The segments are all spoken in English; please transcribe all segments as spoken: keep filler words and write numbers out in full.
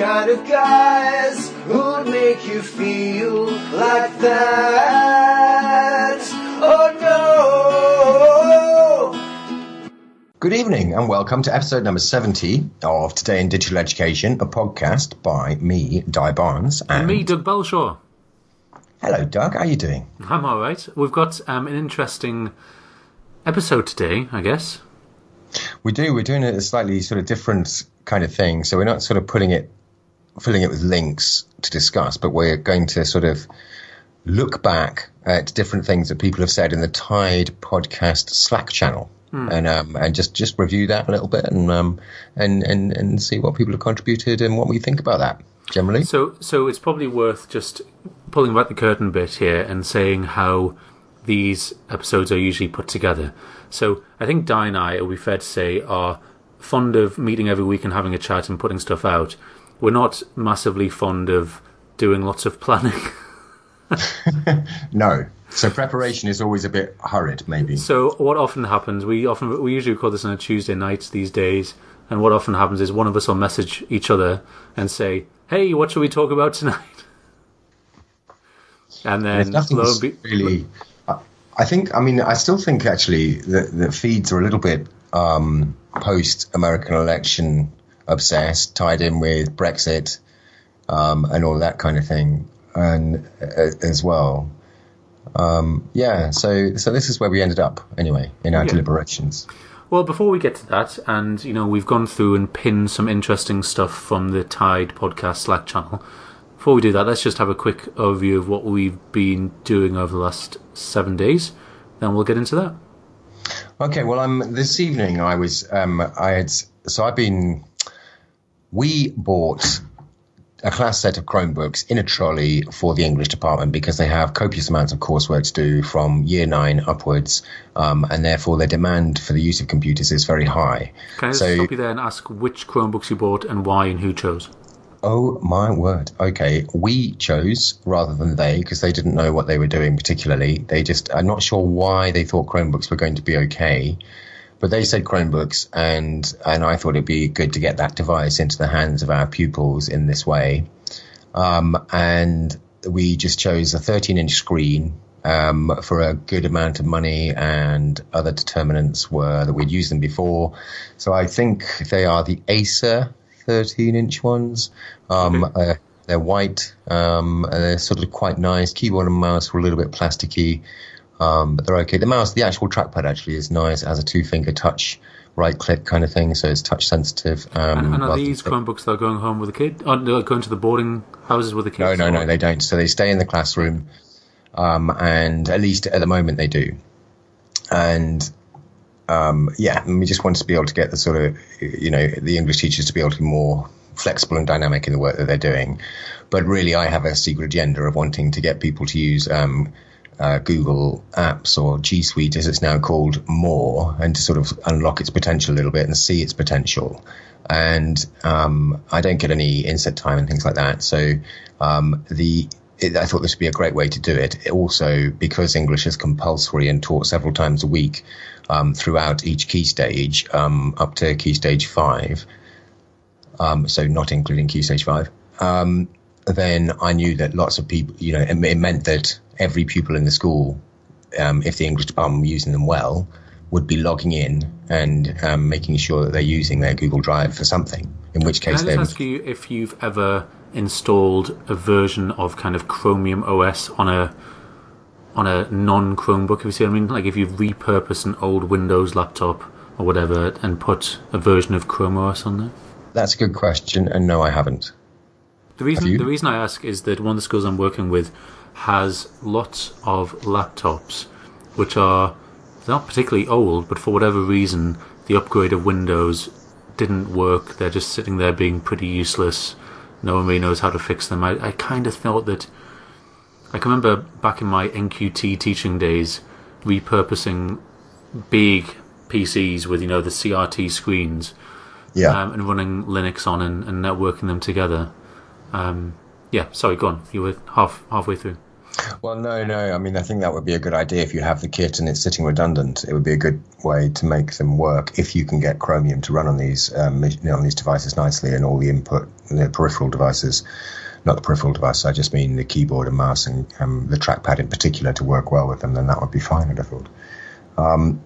kind of guys who'd make you feel like that. Oh no! Good evening and welcome to episode number seventy of Today in Digital Education, a podcast by me, Di Barnes. And, and me, Doug Belshaw. Hello, Doug. How are you doing? I'm all right. We've got um, an interesting episode today, I guess. We do. We're doing a slightly sort of different kind of thing. So we're not sort of putting it, filling it with links to discuss, but we're going to sort of look back at different things that people have said in the Tide podcast Slack channel, mm. and um, and just, just review that a little bit and um and, and and see what people have contributed and what we think about that generally. So so it's probably worth just pulling back the curtain a bit here and saying how these episodes are usually put together. So I think Di and I, it would be fair to say, are fond of meeting every week and having a chat and putting stuff out. We're not massively fond of doing lots of planning. No. So preparation is always a bit hurried, maybe. So what often happens, we often we usually record this on a Tuesday night these days, and what often happens is one of us will message each other and say, hey, what should we talk about tonight? And then nothing's be- really... I think, I mean, I still think actually that the feeds are a little bit um, post-American election obsessed, tied in with Brexit um, and all that kind of thing, and uh, as well. Um, yeah, so so this is where we ended up anyway in our yeah. deliberations. Well, before we get to that, and you know, we've gone through and pinned some interesting stuff from the Tide podcast Slack channel. Before we do that, let's just have a quick overview of what we've been doing over the last seven days. Then we'll get into that. Okay. Well, um, this evening I was, um, I had, so I've been, we bought a class set of Chromebooks in a trolley for the English department because they have copious amounts of coursework to do from year nine upwards, um, and therefore their demand for the use of computers is very high. Can I just so, stop you there and ask which Chromebooks you bought and why and who chose? Oh, my word. Okay. We chose rather than they because they didn't know what they were doing particularly. They just, I'm not sure why they thought Chromebooks were going to be okay, but they said Chromebooks, and, and I thought it'd be good to get that device into the hands of our pupils in this way. Um, and we just chose a thirteen inch screen, um, for a good amount of money, and other determinants were that we'd used them before. So I think they are the Acer thirteen inch ones. Um, okay. uh, they're white. Um, and they're sort of quite nice. Keyboard and mouse were a little bit plasticky, um, but they're okay. The mouse, the actual trackpad actually is nice. It has a two finger touch, right click kind of thing, so it's touch sensitive. Um, and, and are these Chromebooks that are going home with a kid? Or they're going to the boarding houses with the kids? No, no, no, they don't. So they stay in the classroom, um, and at least at the moment they do. And Um, yeah, and we just want to be able to get the sort of, you know, the English teachers to be able to be more flexible and dynamic in the work that they're doing. But really, I have a secret agenda of wanting to get people to use um, uh, Google Apps, or G Suite as it's now called, more, and to sort of unlock its potential a little bit and see its potential. And um, I don't get any inset time and things like that. So um, the It, I thought this would be a great way to do it. Also, because English is compulsory and taught several times a week um, throughout each key stage, um, up to key stage five, um, so not including key stage five, um, then I knew that lots of people, you know, it, it meant that every pupil in the school, um, if the English department were using them well, would be logging in and um, making sure that they're using their Google Drive for something, in which case they Can I just ask you if you've ever installed a version of kind of Chromium O S on a on a non-Chromebook, if you see what I mean? Like if you've repurposed an old Windows laptop or whatever and put a version of Chrome O S on there? That's a good question, and no, I haven't. The reason the reason I ask is that one of the schools I'm working with has lots of laptops which are not particularly old, but for whatever reason the upgrade of Windows didn't work. They're just sitting there being pretty useless. No one really knows how to fix them. I, I kind of thought that... I can remember back in my N Q T teaching days repurposing big P Cs with, you know, the C R T screens, yeah, um, and running Linux on and, and networking them together. Um, yeah, sorry, go on. You were half halfway through. Well, no, no. I mean, I think that would be a good idea if you have the kit and it's sitting redundant. It would be a good way to make them work if you can get Chromium to run on these um, on these devices nicely, and all the input the peripheral devices, not the peripheral device, I just mean the keyboard and mouse and um, the trackpad in particular to work well with them, then that would be fine, I'd have thought. Um,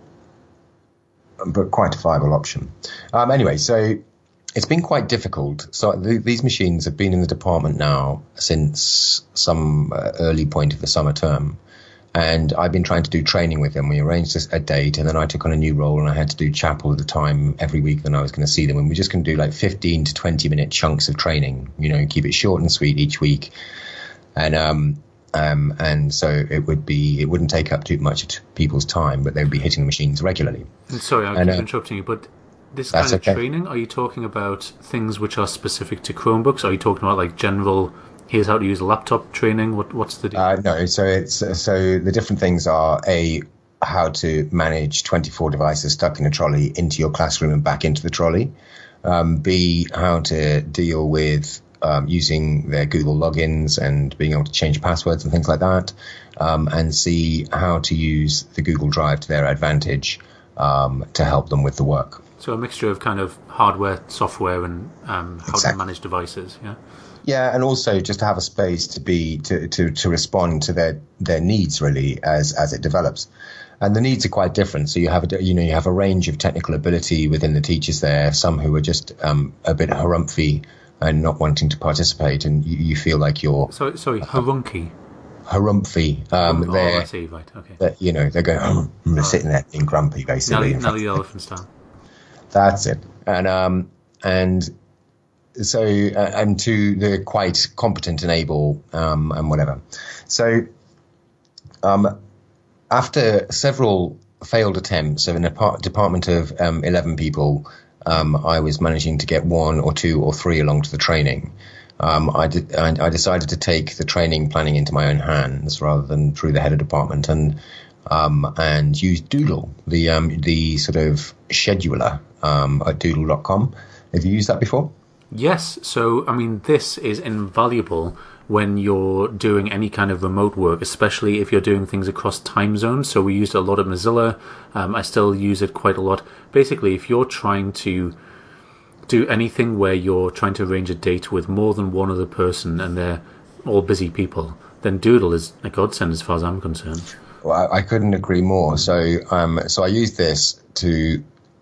but quite a viable option. Um, anyway, so it's been quite difficult. So th- these machines have been in the department now since some uh, early point of the summer term. And I've been trying to do training with them. We arranged a date, and then I took on a new role, and I had to do chapel at the time every week. Then I was going to see them, and we're just going to do like fifteen to twenty minute chunks of training. You know, keep it short and sweet each week, and um, um, and so it would be it wouldn't take up too much of people's time, but they would be hitting the machines regularly. And sorry, I and, keep uh, interrupting you, but this kind of okay. training, are you talking about things which are specific to Chromebooks? Are you talking about like general? Here's how to use a laptop training. What what's the deal? Uh, no, so it's so the different things are a how to manage twenty-four devices stuck in a trolley into your classroom and back into the trolley. Um, B, how to deal with um, using their Google logins and being able to change passwords and things like that. Um, and C, how to use the Google Drive to their advantage um, to help them with the work. So a mixture of kind of hardware, software, and um, how exactly. to manage devices. Yeah. Yeah, and also just to have a space to be to, to, to respond to their, their needs really as as it develops, and the needs are quite different. So you have a you know you have a range of technical ability within the teachers there. Some who are just um, a bit harumphy and not wanting to participate, and you, you feel like you're sorry sorry harunky harumphy. Um, oh, they're, I see, right, okay. They're, you know they're going oh, they're sitting there being grumpy basically. Nelly, Nelly the elephant style. That's it, and um and. So, uh, and to the quite competent and able, um, and whatever. So, um, after several failed attempts of an apart- department of um, eleven people, um, I was managing to get one or two or three along to the training. Um, I, did, I, I decided to take the training planning into my own hands rather than through the head of department, and um, and use Doodle, the um, the sort of scheduler um, at doodle dot com. Have you used that before? Yes, so, I mean, this is invaluable when you're doing any kind of remote work, especially if you're doing things across time zones. So we used a lot of Mozilla. Um, I still use it quite a lot. Basically, if you're trying to do anything where you're trying to arrange a date with more than one other person and they're all busy people, then Doodle is a godsend as far as I'm concerned. Well, I, I couldn't agree more. So, um, so I used this to,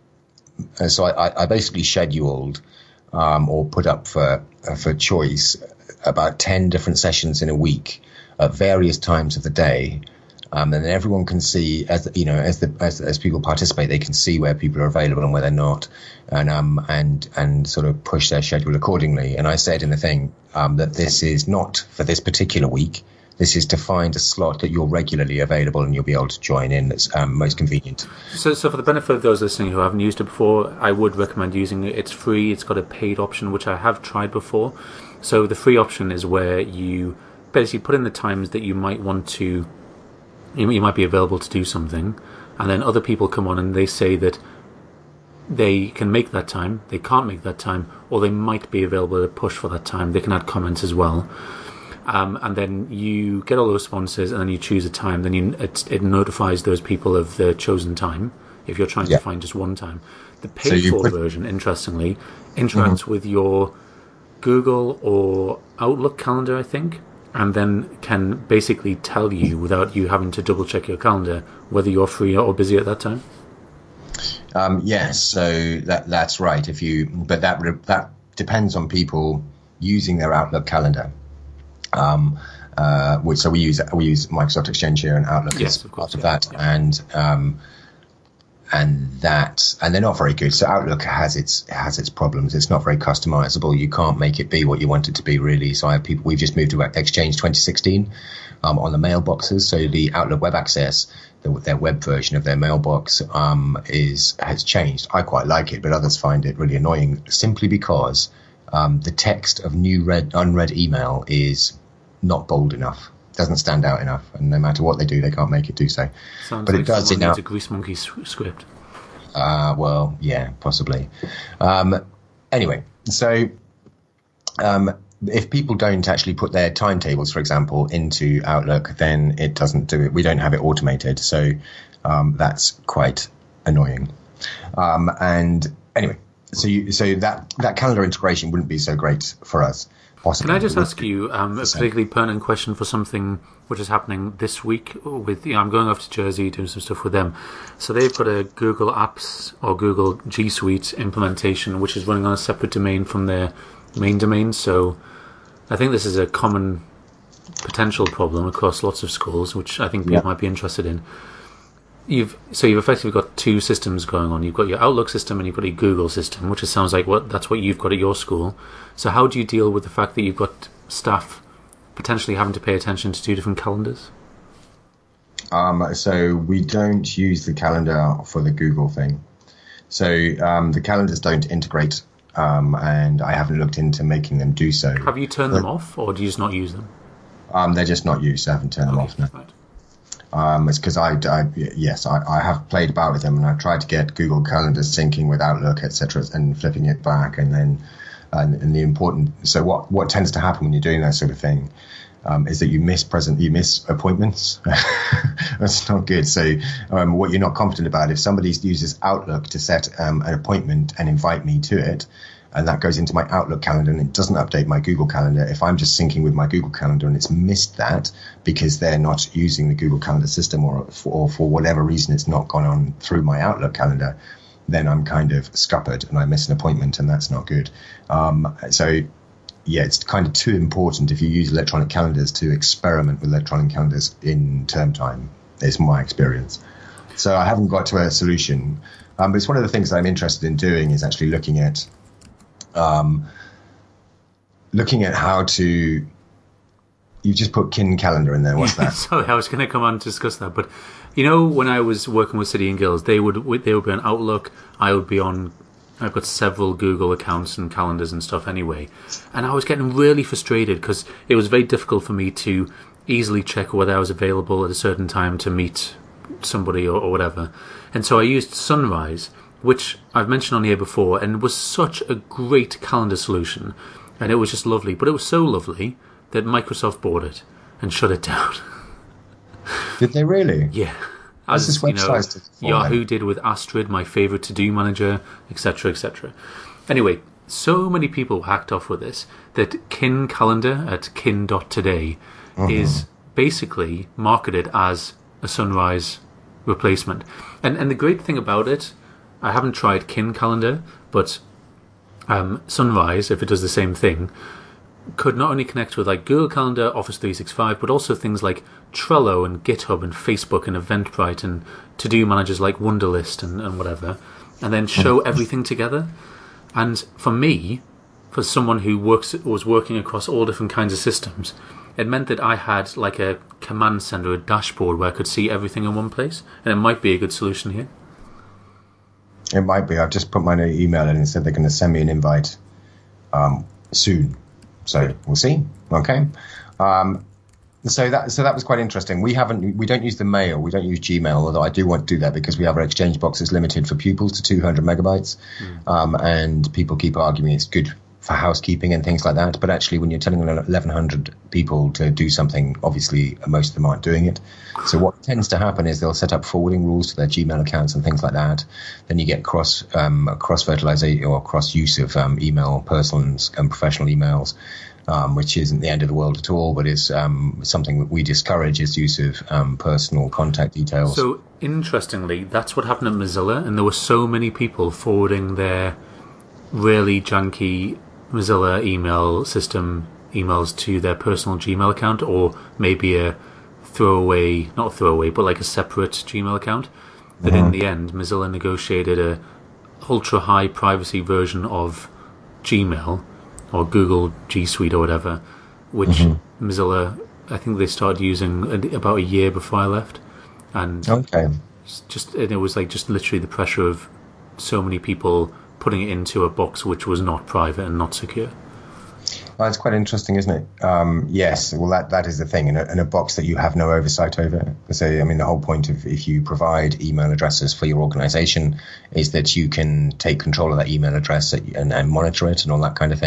uh, so I, I basically scheduled Um, or put up for uh, for choice about ten different sessions in a week at various times of the day, um, and then everyone can see as you know as the as, as people participate, they can see where people are available and where they're not, and um and and sort of push their schedule accordingly. And I said in the thing um, that this is not for this particular week. This is to find a slot that you're regularly available and you'll be able to join in that's um, most convenient. So, so for the benefit of those listening who haven't used it before, I would recommend using it. It's free. It's got a paid option, which I have tried before. So the free option is where you basically put in the times that you might want to, you, you might be available to do something, and then other people come on and they say that they can make that time, they can't make that time, or they might be available to push for that time. They can add comments as well. Um, and then you get all the responses, and then you choose a time. Then you, it, it notifies those people of the chosen time. If you're trying yeah. to find just one time, the paid-for so put... version, interestingly, interacts mm-hmm. with your Google or Outlook calendar, I think, and then can basically tell you without you having to double check your calendar whether you're free or busy at that time. Um, yes, so that that's right. If you, but that that depends on people using their Outlook calendar. Um, uh, which, so we use we use Microsoft Exchange here, and Outlook yes, is of course, part of yeah, that, yeah. and um, and that and they're not very good. So Outlook has its has its problems. It's not very customizable. You can't make it be what you want it to be, really. So I have people. We've just moved to Exchange twenty sixteen um, on the mailboxes. So the Outlook Web Access, the, their web version of their mailbox, um, is has changed. I quite like it, but others find it really annoying simply because um, the text of new read unread email is not bold enough, doesn't stand out enough, and no matter what they do, they can't make it do so. Sounds but like it does someone enough. needs a Grease Monkey script. Uh, well, yeah, possibly. Um, anyway, so um, if people don't actually put their timetables, for example, into Outlook, then it doesn't do it. We don't have it automated, so um, that's quite annoying. Um, and anyway, so you, so that that calendar integration wouldn't be so great for us. Possibly. Can I just ask you um, a particularly pertinent question for something which is happening this week? With you know, I'm going off to Jersey doing some stuff with them. So they've got a Google Apps or Google G Suite implementation, which is running on a separate domain from their main domain. So I think this is a common potential problem across lots of schools, which I think people yeah. might be interested in. You've so you've effectively got two systems going on. You've got your Outlook system and you've got a Google system, which it sounds like what that's what you've got at your school. So how do you deal with the fact that you've got staff potentially having to pay attention to two different calendars? Um, so we don't use the calendar for the Google thing. So um, the calendars don't integrate, um, and I haven't looked into making them do so. Have you turned but, them off, or do you just not use them? Um, they're just not used. I haven't turned okay, them off. No. Right. Um, it's because I, I, yes, I, I have played about with them, and I've tried to get Google Calendars syncing with Outlook, et cetera, and flipping it back, and then, and, and the important. So what, what tends to happen when you're doing that sort of thing, um, is that you miss present, you miss appointments. That's not good. So um, what you're not confident about, if somebody uses Outlook to set um, an appointment and invite me to it, and that goes into my Outlook calendar and it doesn't update my Google Calendar. If I'm just syncing with my Google Calendar and it's missed that because they're not using the Google Calendar system, or for, or for whatever reason it's not gone on through my Outlook calendar, then I'm kind of scuppered and I miss an appointment, and that's not good. Um, so, yeah, it's kind of too important if you use electronic calendars to experiment with electronic calendars in term time. It's my experience. So I haven't got to a solution. Um, but it's one of the things that I'm interested in doing is actually looking at Um, looking at how to, you just put Kin Calendar in there. What's that? Sorry, I was going to come on to discuss that. But you know, when I was working with City and Guilds, they would they would be on Outlook. I would be on. I've got several Google accounts and calendars and stuff anyway, and I was getting really frustrated because it was very difficult for me to easily check whether I was available at a certain time to meet somebody or, or whatever. And so I used Sunrise, which I've mentioned on here before, and was such a great calendar solution, and it was just lovely. But it was so lovely that Microsoft bought it and shut it down. Did they really? Yeah. As this you know, website Yahoo then? did with Astrid, my favourite to-do manager, et cetera, et cetera. Anyway, so many people hacked off with this that Kin Calendar at kin dot today uh-huh. is basically marketed as a Sunrise replacement. And and the great thing about it, I haven't tried Kin Calendar, but um, Sunrise, if it does the same thing, could not only connect with like Google Calendar, Office three sixty-five, but also things like Trello and GitHub and Facebook and Eventbrite and to-do managers like Wunderlist and, and whatever, and then show everything together. And for me, for someone who works was working across all different kinds of systems, it meant that I had like a command center, a dashboard where I could see everything in one place, and it might be a good solution here. It might be. I've just put my email in and said they're going to send me an invite um, soon. So we'll see. Okay. Um, so that so that was quite interesting. We haven't we don't use the mail. We don't use Gmail, although I do want to do that because we have our Exchange boxes limited for pupils to two hundred megabytes, mm. um, and people keep arguing it's good for housekeeping and things like that. But actually, when you're telling eleven hundred people to do something, obviously most of them aren't doing it. So what tends to happen is they'll set up forwarding rules to their Gmail accounts and things like that. Then you get cross um, cross fertilization or cross use of um, email, personal and professional emails, um, which isn't the end of the world at all, but is um, something that we discourage is use of um, personal contact details. So interestingly, that's what happened at Mozilla, and there were so many people forwarding their really junky Mozilla email system emails to their personal Gmail account, or maybe a throwaway, not a throwaway, but like a separate Gmail account, that mm-hmm. in the end Mozilla negotiated a ultra high privacy version of Gmail or Google G Suite or whatever, which mm-hmm. Mozilla, I think they started using about a year before I left, and okay. just and it was like just literally the pressure of so many people putting it into a box which was not private and not secure. Well, that's quite interesting, isn't it? Um, yes, well, that, that is the thing, in a, in a box that you have no oversight over. So, I mean, the whole point of if you provide email addresses for your organization is that you can take control of that email address and, and monitor it and all that kind of thing.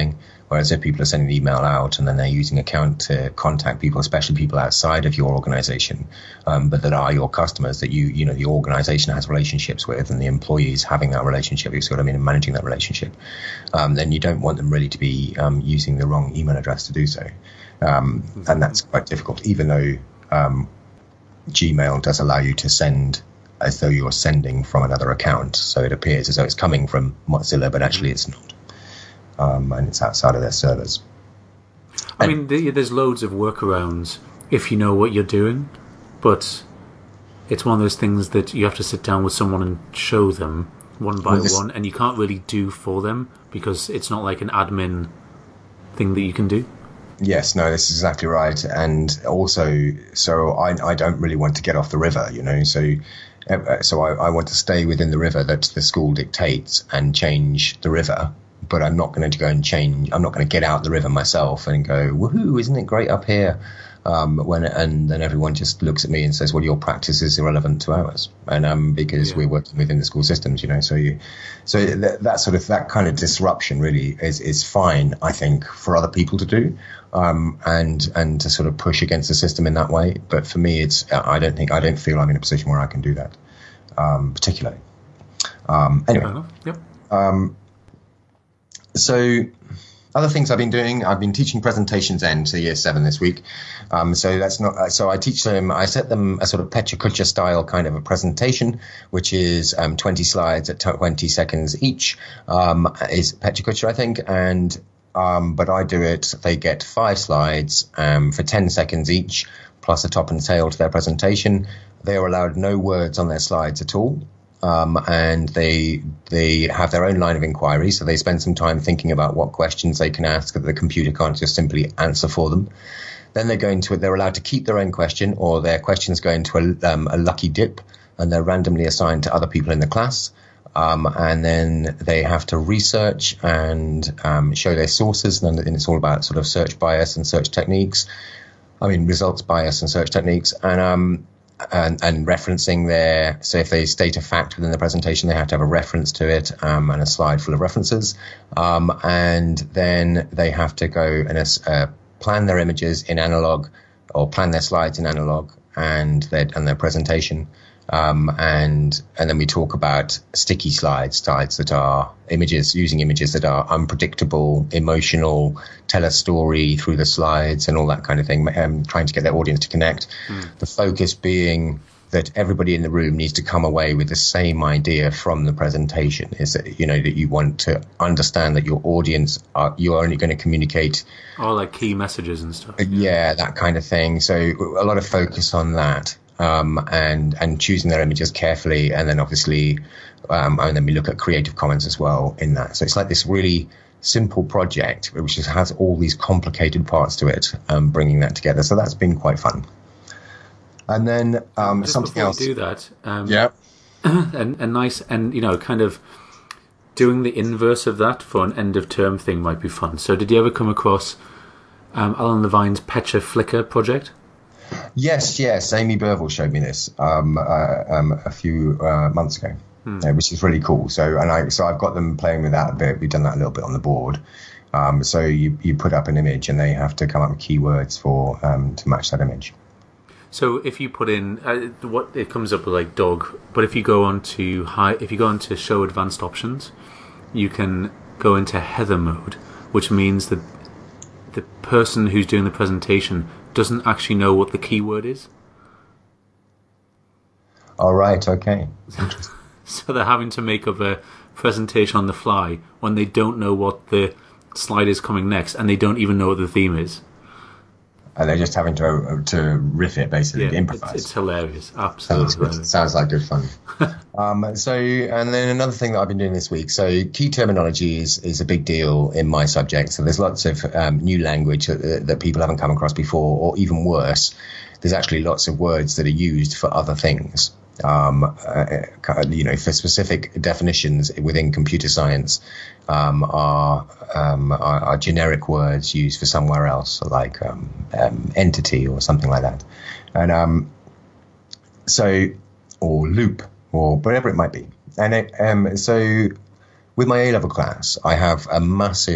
Whereas if people are sending the email out and then they're using account to contact people, especially people outside of your organization, um, but that are your customers that you, you know, the organization has relationships with and the employees having that relationship, you see what I mean, and managing that relationship, um, then you don't want them really to be um, using the wrong email address to do so. Um, and that's quite difficult, even though um, Gmail does allow you to send as though you're sending from another account. So it appears as though it's coming from Mozilla, but actually it's not. Um, and it's outside of their servers. I and, mean, there's loads of workarounds if you know what you're doing, but it's one of those things that you have to sit down with someone and show them one by well, this, one, and you can't really do for them because it's not like an admin thing that you can do. Yes, no, this is exactly right. And also, so I, I don't really want to get off the river, you know, so uh, so I, I want to stay within the river that the school dictates and change the river. But I'm not going to go and change. I'm not going to get out the river myself and go, woohoo, isn't it great up here? Um, when and then everyone just looks at me and says, well, your practice is irrelevant to ours, and um, because yeah. we're working within the school systems, you know. So you, so that, that sort of that kind of disruption really is is fine, I think, for other people to do, um, and and to sort of push against the system in that way. But for me, it's I don't think I don't feel I'm in a position where I can do that, um, particularly. Um, anyway. Yep. Um, So other things I've been doing, I've been teaching presentations end to year seven this week. Um, so that's not, so I teach them, I set them a sort of Pecha Kucha style kind of a presentation, which is um, twenty slides at twenty seconds each, um, is Pecha Kucha, I think. And, um, but I do it, they get five slides um, for ten seconds each, plus a top and tail to their presentation. They are allowed no words on their slides at all. Um, and they they have their own line of inquiry, so they spend some time thinking about what questions they can ask that the computer can't just simply answer for them. Then they go into it. They're allowed to keep their own question, or their questions go into a, um, a lucky dip, and they're randomly assigned to other people in the class. Um, and then they have to research and um, show their sources, and, and it's all about sort of search bias and search techniques. I mean, results bias and search techniques, and um. And, and referencing their, so if they state a fact within the presentation, they have to have a reference to it um, and a slide full of references. Um, and then they have to go and uh, plan their images in analog, or plan their slides in analog and their and their presentation. Um, and and then we talk about sticky slides, slides that are images, using images that are unpredictable, emotional, tell a story through the slides and all that kind of thing, um, trying to get their audience to connect. Mm. The focus being that everybody in the room needs to come away with the same idea from the presentation, is that, you know, that you want to understand that your audience are, you're only going to communicate. Oh, like key messages and stuff. Yeah, that kind of thing. So a lot of focus on that. Um, and, and choosing their images carefully. And then obviously, um, and then we look at Creative Commons as well in that. So it's like this really simple project, which just has all these complicated parts to it, um, bringing that together. So that's been quite fun. And then, um, Just something before else. You do that. Um, yeah. and, and nice, and, you know, kind of doing the inverse of that for an end of term thing might be fun. So did you ever come across, um, Alan Levine's Pecha Flickr project? Yes, yes. Amy Burville showed me this um, uh, um, a few uh, months ago, hmm. uh, which is really cool. So, and I, so I've got them playing with that a bit. We've done that a little bit on the board. Um, so you, you put up an image, and they have to come up with keywords for um, to match that image. So if you put in uh, what it comes up with like dog, but if you go on to high, if you go on to show advanced options, you can go into header mode, which means that the person who's doing the presentation doesn't actually know what the keyword is. All right, okay. So they're having to make up a presentation on the fly when they don't know what the slide is coming next, and they don't even know what the theme is. And they're just having to to riff it, basically, yeah, improvise. It's, it's hilarious, absolutely. Sounds, hilarious. Sounds like good fun. um, so, and then another thing that I've been doing this week. So, key terminology is, is a big deal in my subject. So, there's lots of um, new language that, that people haven't come across before, or even worse, there's actually lots of words that are used for other things. Um, uh, you know, for specific definitions within computer science, um, are, um, are, are generic words used for somewhere else, like um, um, entity or something like that, and um, so or loop or whatever it might be. And it, um, so, with my A-level class, I have a massive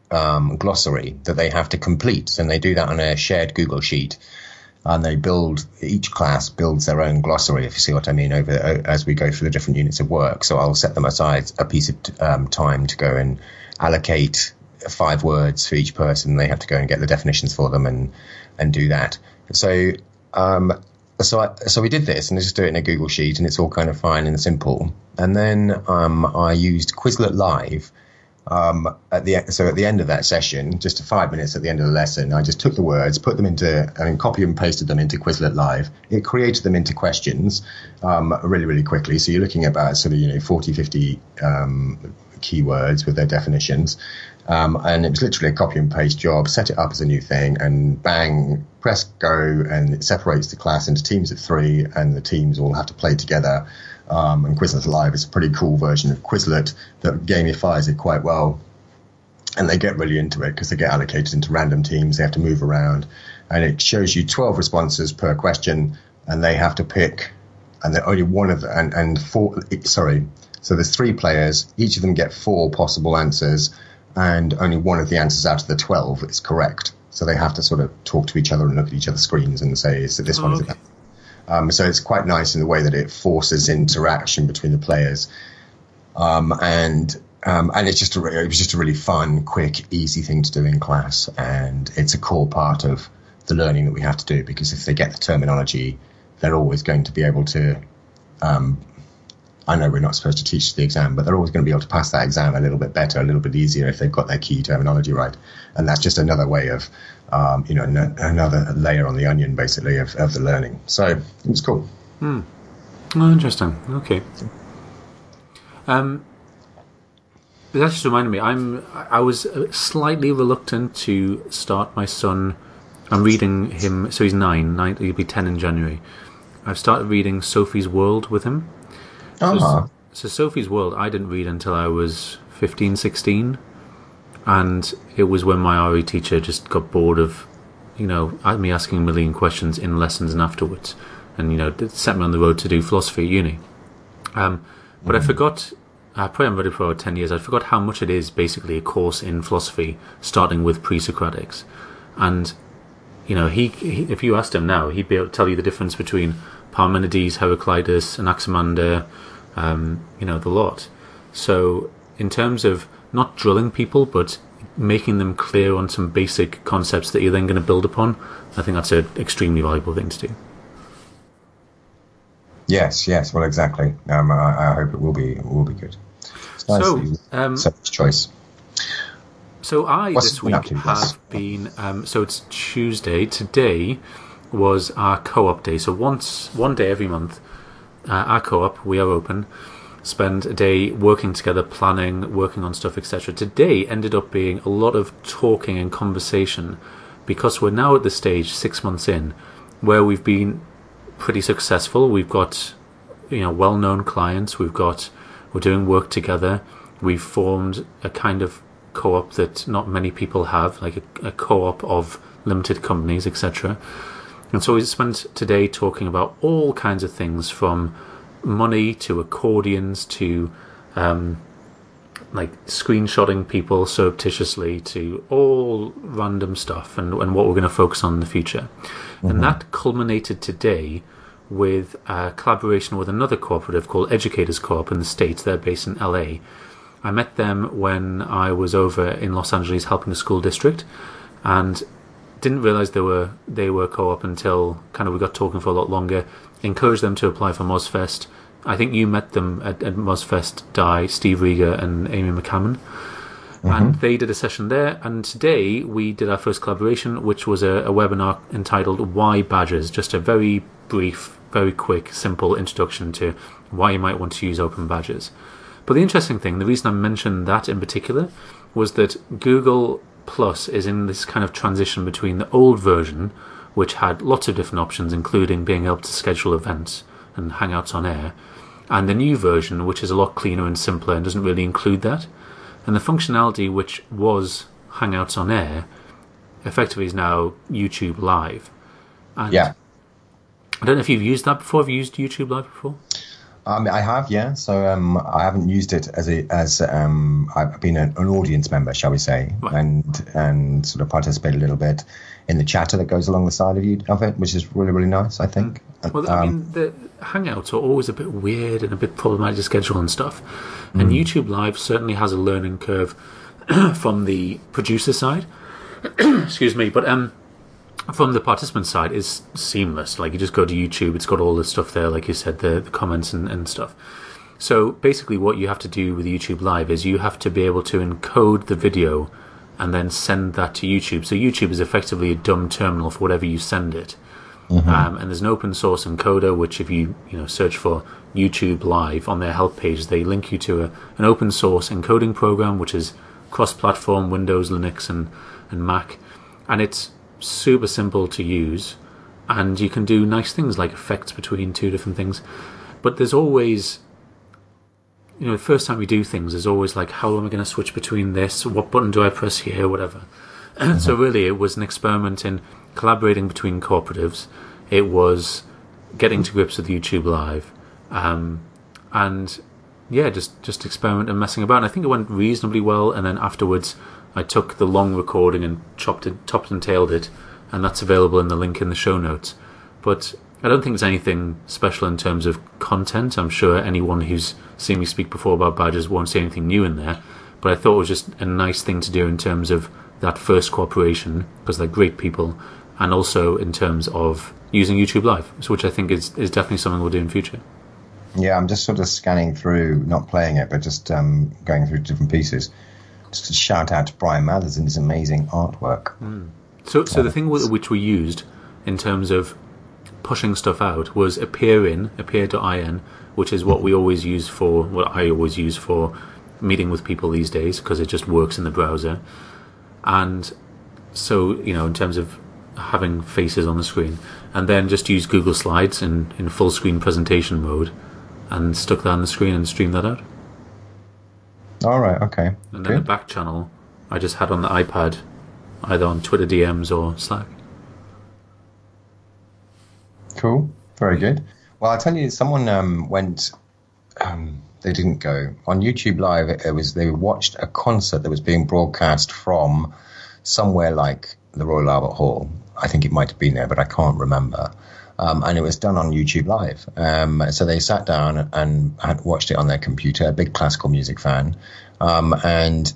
um, glossary that they have to complete, and they do that on a shared Google Sheet. And they build, each class builds their own glossary, if you see what I mean, over as we go through the different units of work. So I'll set them aside a piece of um, time to go and allocate five words for each person. They have to go and get the definitions for them and, and do that. So, um, so I, so we did this, and I just do it in a Google Sheet, and it's all kind of fine and simple. And then um, I used Quizlet Live. Um, at the so at the end of that session, just five minutes at the end of the lesson, I just took the words, put them into, I mean, copy and pasted them into Quizlet Live. It created them into questions um, really, really quickly. So you're looking at about sort of, you know, forty, fifty um, keywords with their definitions. Um, and it was literally a copy and paste job. Set it up as a new thing, and bang, press go, and it separates the class into teams of three, and the teams all have to play together. Um, and Quizlet Live is a pretty cool version of Quizlet that gamifies it quite well. And they get really into it because they get allocated into random teams. They have to move around. And it shows you twelve responses per question, and they have to pick, and they're only one of the, and, and four, sorry. So there's three players. Each of them get four possible answers, and only one of the answers out of the twelve is correct. So they have to sort of talk to each other and look at each other's screens and say, is it this oh, one? okay. Is it that? Um, so it's quite nice in the way that it forces interaction between the players, um, and um, and it's just a, it was just a really fun, quick, easy thing to do in class, and it's a core part of the learning that we have to do, because if they get the terminology, they're always going to be able to. Um, I know we're not supposed to teach the exam, but they're always going to be able to pass that exam a little bit better, a little bit easier if they've got their key terminology right, and that's just another way of. Um, you know, n- another layer on the onion, basically, of, of the learning. So it was cool. Hmm. Oh, interesting. Okay. Um, that just reminded me. I'm. I was slightly reluctant to start my son. I'm reading him. So he's nine. Nine. He'll be ten in January. I've started reading Sophie's World with him. Uh-huh. So, so Sophie's World, I didn't read until I was fifteen, sixteen. And it was when my R E teacher just got bored of, you know, me asking a million questions in lessons and afterwards. And, you know, it set me on the road to do philosophy at uni. Um, but mm. I forgot, I probably haven't read it for about ten years, I forgot how much it is basically a course in philosophy, starting with pre-Socratics. And, you know, he, he if you asked him now, he'd be able to tell you the difference between Parmenides, Heraclitus, Anaximander, um, you know, the lot. So, in terms of not drilling people, but making them clear on some basic concepts that you're then going to build upon, I think that's an extremely valuable thing to do. Yes, yes, well, exactly. Um, I, I hope it will be it will be good. It's nice so, that you um, such choice. So I What's this week have been. Um, so it's Tuesday. Today was our co-op day. So once one day every month, uh, our co-op, we are open. Spend a day working together, planning, working on stuff, et cetera. Today ended up being a lot of talking and conversation, because we're now at the stage six months in where we've been pretty successful. We've got, you know, well-known clients. We've got we're doing work together. We've formed a kind of co-op that not many people have, like a, a co-op of limited companies, et cetera. And so we spent today talking about all kinds of things, from money to accordions to um, like screenshotting people surreptitiously to all random stuff, and, and what we're going to focus on in the future. Mm-hmm. And that culminated today with a collaboration with another cooperative called Educators Co-op in the States. They're based in L A. I met them when I was over in Los Angeles helping a school district, and didn't realise they were they were co-op until kind of we got talking for a lot longer. Encouraged them to apply for MozFest. I think you met them at, at MozFest, Di, Steve Rieger and Amy McCammon. Mm-hmm. And they did a session there. And today we did our first collaboration, which was a, a webinar entitled Why Badges? Just a very brief, very quick, simple introduction to why you might want to use Open Badges. But the interesting thing, the reason I mentioned that in particular, was that Google Plus is in this kind of transition between the old version, which had lots of different options, including being able to schedule events and hangouts on air, and the new version, which is a lot cleaner and simpler and doesn't really include that. And the functionality which was hangouts on air effectively is now YouTube Live. And yeah. I don't know if you've used that before. Have you used YouTube Live before? Um, I have, yeah. So um, I haven't used it as a as um, I've been an, an audience member, shall we say, right. and and sort of participate a little bit in the chatter that goes along the side of you of it, which is really really nice, I think. Well, I um, mean, the Hangouts are always a bit weird and a bit problematic to schedule and stuff, and mm. YouTube Live certainly has a learning curve from the producer side. Excuse me, but um. From the participant side, it's seamless. Like, you just go to YouTube, it's got all the stuff there, like you said, the, the comments and, and stuff. So basically what you have to do with YouTube Live is you have to be able to encode the video and then send that to YouTube. So YouTube is effectively a dumb terminal for whatever you send it. Mm-hmm. Um, and there's an open source encoder, which if you you know search for YouTube Live on their help page, they link you to a, an open source encoding program, which is cross-platform, Windows, Linux, and, and Mac. And it's super simple to use, and you can do nice things like effects between two different things. But there's always, you know, the first time we do things, there's always like, how am I going to switch between this? What button do I press here? Whatever. Mm-hmm. So really, it was an experiment in collaborating between cooperatives. It was getting to grips with YouTube Live, um, and yeah, just just experiment and messing about. And I think it went reasonably well. And then afterwards, I took the long recording and chopped it, topped and tailed it, and that's available in the link in the show notes. But I don't think there's anything special in terms of content. I'm sure anyone who's seen me speak before about badgers won't see anything new in there. But I thought it was just a nice thing to do in terms of that first cooperation, because they're great people, and also in terms of using YouTube Live, which I think is, is definitely something we'll do in future. Yeah, I'm just sort of scanning through, not playing it, but just um, going through different pieces. Just to shout out to Brian Mathers and his amazing artwork. Mm. So, so the thing which we used in terms of pushing stuff out was Appearin, appear dot in, which is what we always use for, what I always use for meeting with people these days, because it just works in the browser. And so, you know, in terms of having faces on the screen, and then just use Google Slides in, in full screen presentation mode, and stuck that on the screen and streamed that out. All right, okay. And then Good. the back channel I just had on the iPad, either on Twitter D Ms or Slack. Cool, very good. Well, I'll tell you, someone um, went, um, they didn't go. On YouTube Live, it was they watched a concert that was being broadcast from somewhere like the Royal Albert Hall. I think it might have been there, but I can't remember. Um, and it was done on YouTube Live. Um, so they sat down and had watched it on their computer, a big classical music fan, um, and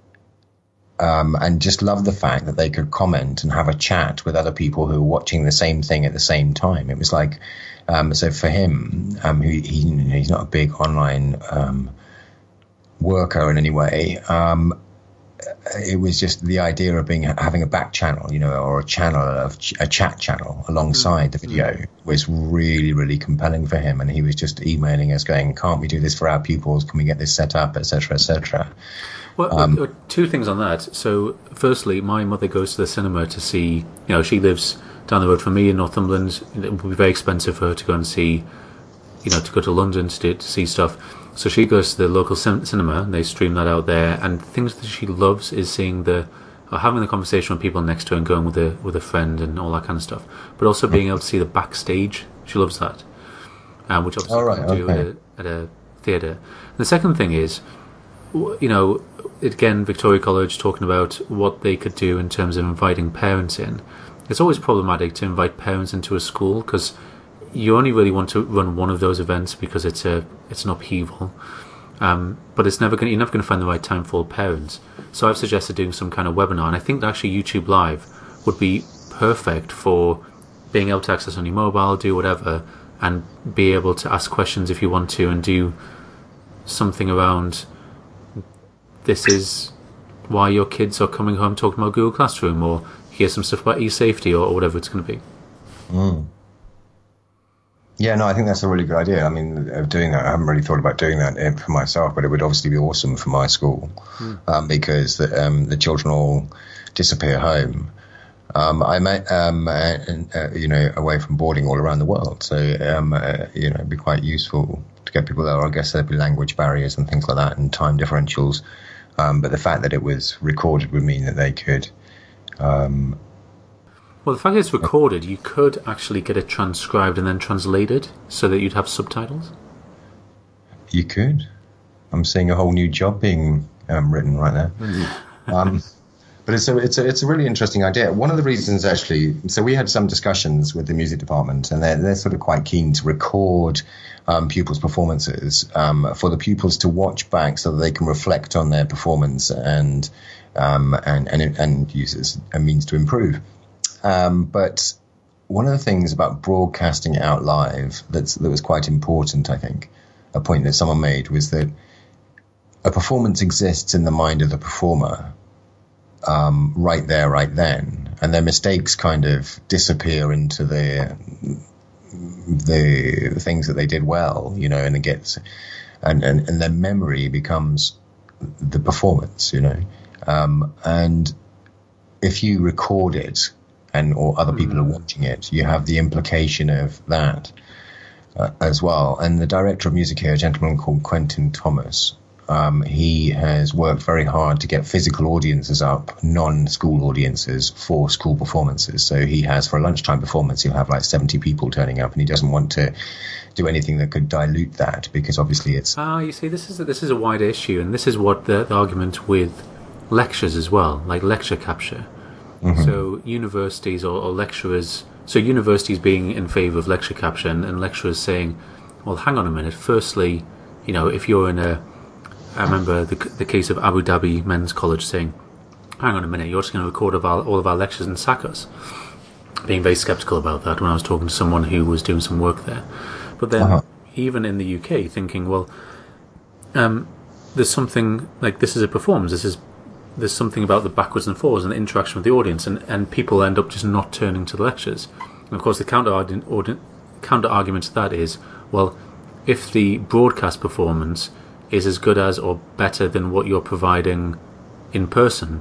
um, and just loved the fact that they could comment and have a chat with other people who were watching the same thing at the same time. It was like, um, so for him, um, he, he, he's not a big online um, worker in any way. Um, it was just the idea of being having a back channel, you know, or a channel of ch- a chat channel alongside the video was really, really compelling for him. And he was just emailing us going, "Can't we do this for our pupils? Can we get this set up, et cetera, et cetera" Well, um, well, two things on that. So, firstly, my mother goes to the cinema to see. You know, she lives down the road from me in Northumberland. It would be very expensive for her to go and see. You know, to go to London to, do, to see stuff. So she goes to the local cin- cinema, and they stream that out there. And things that she loves is seeing the, or having the conversation with people next to her and going with a with a friend and all that kind of stuff. But also being able to see the backstage. She loves that, um, which obviously right, you can do okay. at a, at a theatre. The second thing is, you know, again, Victoria College talking about what they could do in terms of inviting parents in. It's always problematic to invite parents into a school because you only really want to run one of those events because it's a it's an upheaval, um, but it's never going you're never going to find the right time for parents. So I've suggested doing some kind of webinar, and I think that actually YouTube Live would be perfect for being able to access on your mobile, do whatever, and be able to ask questions if you want to, and do something around this is why your kids are coming home talking about Google Classroom, or here's some stuff about e-safety, or, or whatever it's going to be. Mm. Yeah, no, I think that's a really good idea. I mean, of doing that, I haven't really thought about doing that for myself, but it would obviously be awesome for my school mm. um, because the, um, the children all disappear home. Um, I met, um, uh, uh, you know, away from boarding all around the world. So, um, uh, you know, it'd be quite useful to get people there. I guess there'd be language barriers and things like that and time differentials. Um, but the fact that it was recorded would mean that they could... Um, Well, the fact that it's recorded, you could actually get it transcribed and then translated so that you'd have subtitles. You could. I'm seeing a whole new job being um, written right now. Mm-hmm. Um, but it's a, it's a it's a really interesting idea. One of the reasons, actually, so we had some discussions with the music department, and they're, they're sort of quite keen to record um, pupils' performances um, for the pupils to watch back so that they can reflect on their performance and um, and, and, and use it as a means to improve. Um, but one of the things about broadcasting out live that's, that was quite important, I think, a point that someone made was that a performance exists in the mind of the performer um, right there, right then, and their mistakes kind of disappear into the the things that they did well, you know, and it gets and, and, and their memory becomes the performance, you know, um, and if you record it and or other people are watching it, you have the implication of that uh, as well. And the director of music here, a gentleman called Quentin Thomas, um, he has worked very hard to get physical audiences up, non-school audiences, for school performances. So he has, for a lunchtime performance, he'll have like seventy people turning up, and he doesn't want to do anything that could dilute that, because obviously it's... Ah, you see, this is a, this is a wide issue, and this is what the, the argument with lectures as well, like lecture capture. Mm-hmm. So universities or, or lecturers, so universities being in favour of lecture capture, and, and lecturers saying, well, hang on a minute, firstly, you know, if you're in a, I remember the the case of Abu Dhabi Men's College saying, hang on a minute, you're just going to record of our, all of our lectures and sack us. Being very sceptical about that when I was talking to someone who was doing some work there. But then, uh-huh. even in the U K, thinking, well, um, there's something, like, this is a performance, this is there's something about the backwards and forwards and the interaction with the audience, and, and people end up just not turning to the lectures. And of course, the counter argument, counter argument to that is, well, if the broadcast performance is as good as or better than what you're providing in person,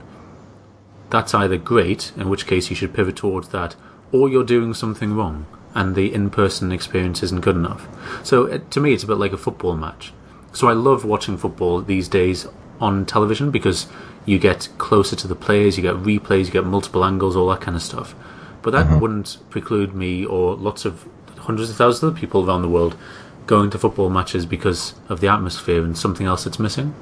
that's either great, in which case you should pivot towards that, or you're doing something wrong and the in-person experience isn't good enough. So it, to me, it's a bit like a football match. So I love watching football these days on television because you get closer to the players, you get replays, you get multiple angles, all that kind of stuff. But that mm-hmm. wouldn't preclude me or lots of hundreds of thousands of other people around the world going to football matches because of the atmosphere and something else that's missing.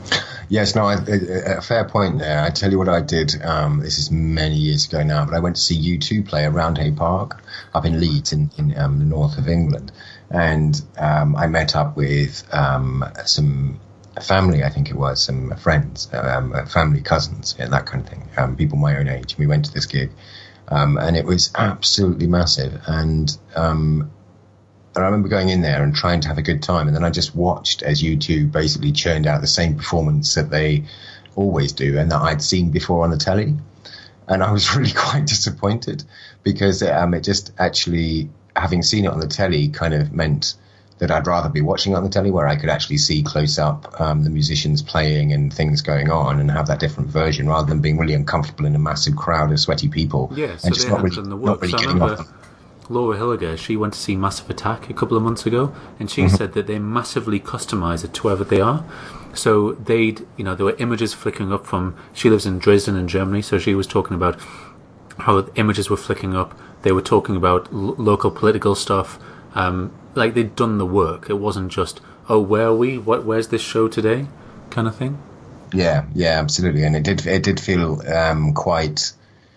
Yes, no, I, a, a fair point there. I tell you what I did, um, this is many years ago now, but I went to see U two play at Roundhay Park up in Leeds in, in um, the north of England. And um, I met up with um, some family, I think it was, some friends, um, family cousins, yeah, that kind of thing, um, people my own age. We went to this gig, um, and it was absolutely massive. And um, I remember going in there and trying to have a good time, and then I just watched as U two basically churned out the same performance that they always do and that I'd seen before on the telly. And I was really quite disappointed because um, it just actually, having seen it on the telly, kind of meant that I'd rather be watching it on the telly where I could actually see close up um, the musicians playing and things going on and have that different version rather than being really uncomfortable in a massive crowd of sweaty people. Yeah, so and just they not had really, done the not work. really So I getting remember off. Laura Hilliger, she went to see Massive Attack a couple of months ago, and she mm-hmm. said that they massively customise it to whoever they are. So they'd, you know, there were images flicking up from, she lives in Dresden in Germany, so she was talking about how the images were flicking up. They were talking about l- local political stuff. Um, like they'd done the work. It wasn't just, oh, where are we? What? Where's this show today? Kind of thing. Yeah, yeah, absolutely. And it did, it did feel um, quite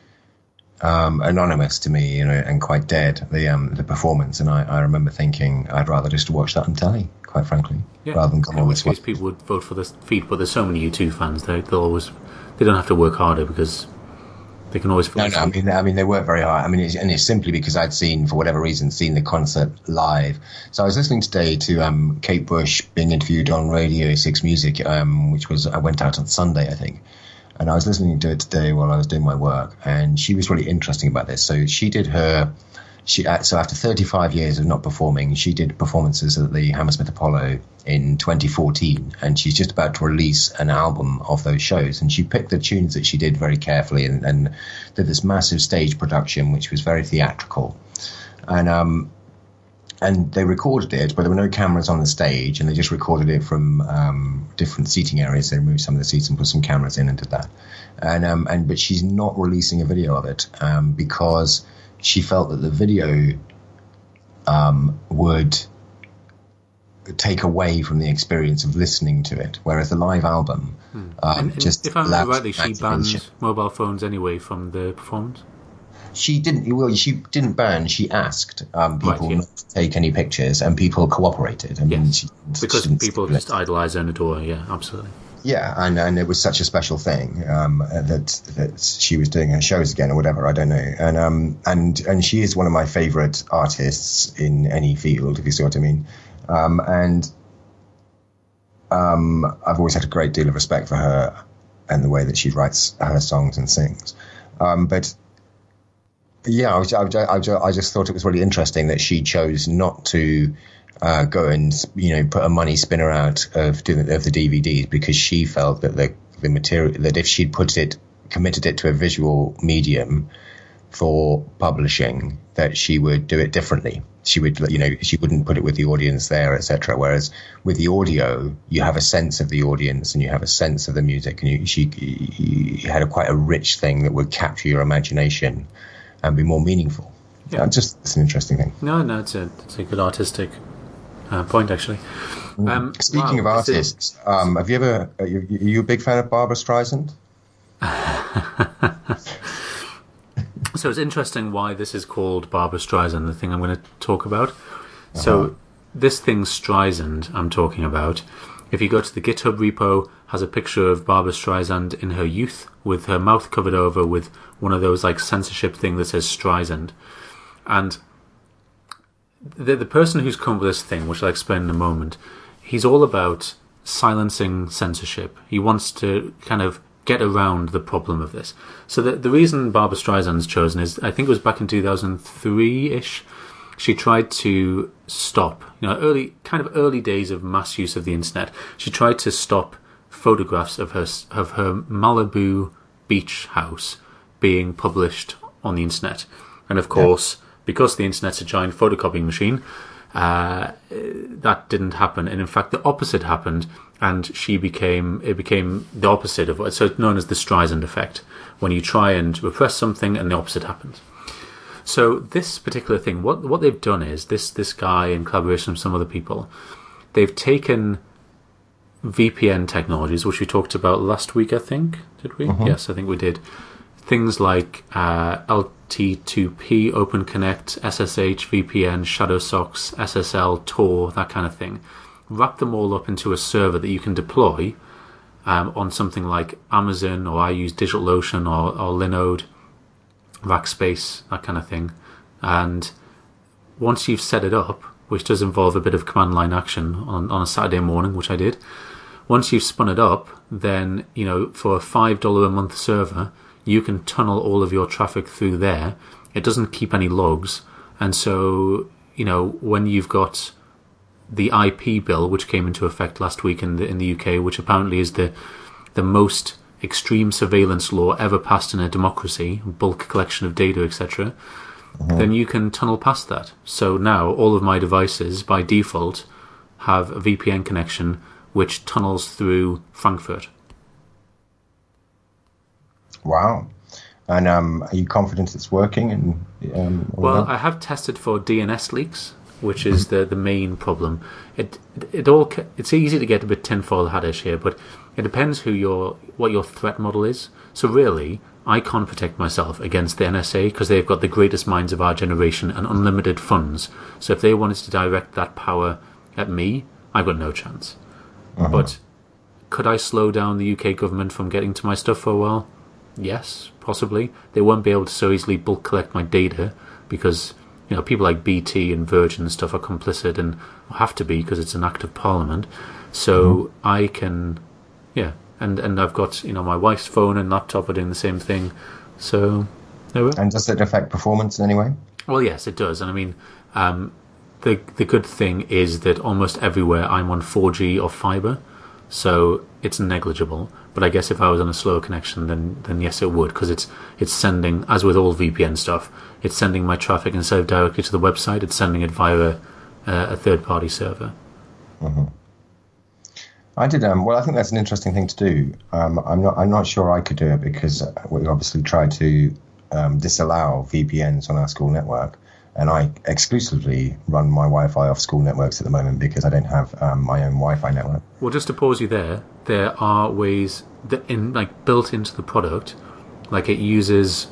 um, anonymous to me, you know, and quite dead, the um, the performance. And I, I remember thinking I'd rather just watch that on telly, quite frankly, yeah. rather than come in all which this way. case people would vote for this feed. But there's so many U two fans, they they'll always, they don't have to work harder because they can always. No, no. I mean, I mean, they work very hard. I mean, it's, and it's simply because I'd seen, for whatever reason, seen the concert live. So I was listening today to um, Kate Bush being interviewed on Radio Six Music, um, which was I went out on Sunday, I think, and I was listening to it today while I was doing my work, and she was really interesting about this. So she did her. She, so after thirty-five years of not performing, she did performances at the Hammersmith Apollo in twenty fourteen, and she's just about to release an album of those shows. And she picked the tunes that she did very carefully and, and did this massive stage production, which was very theatrical. And um, and they recorded it, but there were no cameras on the stage, and they just recorded it from um, different seating areas. They removed some of the seats and put some cameras in and did that. And um, and but she's not releasing a video of it um, because she felt that the video um, would take away from the experience of listening to it. Whereas the live album hmm. um, and, and just if I remember allows rightly, she banned mobile phones anyway from the performance. She didn't. Well, she didn't ban. She asked um, people right, yeah. not to take any pictures, and people cooperated. I mean, yes. she, because she people just idolise her and adore her. Yeah, absolutely. Yeah, and, and it was such a special thing um, that that she was doing her shows again or whatever. I don't know. And um and and she is one of my favourite artists in any field, if you see what I mean. Um, and um, I've always had a great deal of respect for her and the way that she writes her songs and sings. Um, but yeah, I, was, I, was, I, was, I just thought it was really interesting that she chose not to. Uh, go and you know put a money spinner out of of the D V Ds because she felt that the the material that if she'd put it committed it to a visual medium for publishing that she would do it differently. She would you know she wouldn't put it with the audience there, et cetera. Whereas with the audio, you have a sense of the audience and you have a sense of the music, and you she you had a quite a rich thing that would capture your imagination and be more meaningful. Yeah, uh, just it's an interesting thing. No, no, it's a it's a good artistic. Uh, point actually. Um, Speaking wow, of artists, um, have you ever? Are you, are you a big fan of Barbra Streisand? So it's interesting why this is called Barbra Streisand. The thing I'm going to talk about. Uh-huh. So this thing Streisand I'm talking about. If you go to the GitHub repo, has a picture of Barbra Streisand in her youth with her mouth covered over with one of those like censorship thing that says Streisand, and. The, the person who's come up with this thing, which I'll explain in a moment, he's all about silencing censorship. He wants to kind of get around the problem of this. So the, the reason Barbra Streisand's chosen is, I think it was back in two thousand three-ish, she tried to stop, you know, early kind of early days of mass use of the internet, she tried to stop photographs of her of her Malibu beach house being published on the internet. And of course... Yeah. Because the internet's a giant photocopying machine, uh, that didn't happen, and in fact the opposite happened, and she became it became the opposite of what so it's known as the Streisand effect, when you try and repress something and the opposite happens. So this particular thing, what what they've done is this this guy in collaboration with some other people, they've taken V P N technologies, which we talked about last week, I think. Did we? Uh-huh. Yes, I think we did. Things like uh, L T two P, OpenConnect, S S H, V P N, ShadowSox, S S L, Tor, that kind of thing. Wrap them all up into a server that you can deploy um, on something like Amazon, or I use DigitalOcean or, or Linode, Rackspace, that kind of thing. And once you've set it up, which does involve a bit of command line action on, on a Saturday morning, which I did, once you've spun it up, then, you know, for a five dollars a month server, you can tunnel all of your traffic through there. It doesn't keep any logs. And so, you know, when you've got the I P bill, which came into effect last week in the in the U K, which apparently is the the most extreme surveillance law ever passed in a democracy, bulk collection of data, et cetera, mm-hmm. then you can tunnel past that. So now all of my devices, by default, have a V P N connection which tunnels through Frankfurt. Wow. And um, are you confident it's working? And um, Well, that? I have tested for D N S leaks, which is the, the main problem. It it all it's easy to get a bit tinfoil hat-ish here, but it depends who your what your threat model is. So really, I can't protect myself against the N S A because they've got the greatest minds of our generation and unlimited funds. So if they wanted to direct that power at me, I've got no chance. Uh-huh. But could I slow down the U K government from getting to my stuff for a while? Yes, possibly. They won't be able to so easily bulk collect my data because, you know, people like B T and Virgin and stuff are complicit and have to be because it's an act of parliament. So mm-hmm. I can, yeah, and, and I've got, you know, my wife's phone and laptop are doing the same thing. So there we go. And does it affect performance in any way? Well, yes, it does. And I mean, um, the the good thing is that almost everywhere I'm on four G or fibre, so it's negligible. But I guess if I was on a slower connection, then then yes, it would, because it's it's sending, as with all V P N stuff, it's sending my traffic instead of directly to the website, it's sending it via a, a third-party server. Mm-hmm. I did. Um, well, I think that's an interesting thing to do. Um, I'm not. I'm not sure I could do it because we obviously tried to um, disallow V P Ns on our school network, And I exclusively run my Wi-Fi off school networks at the moment because I don't have um, my own Wi-Fi network. Well, just to pause you there, there are ways that in like built into the product, like it uses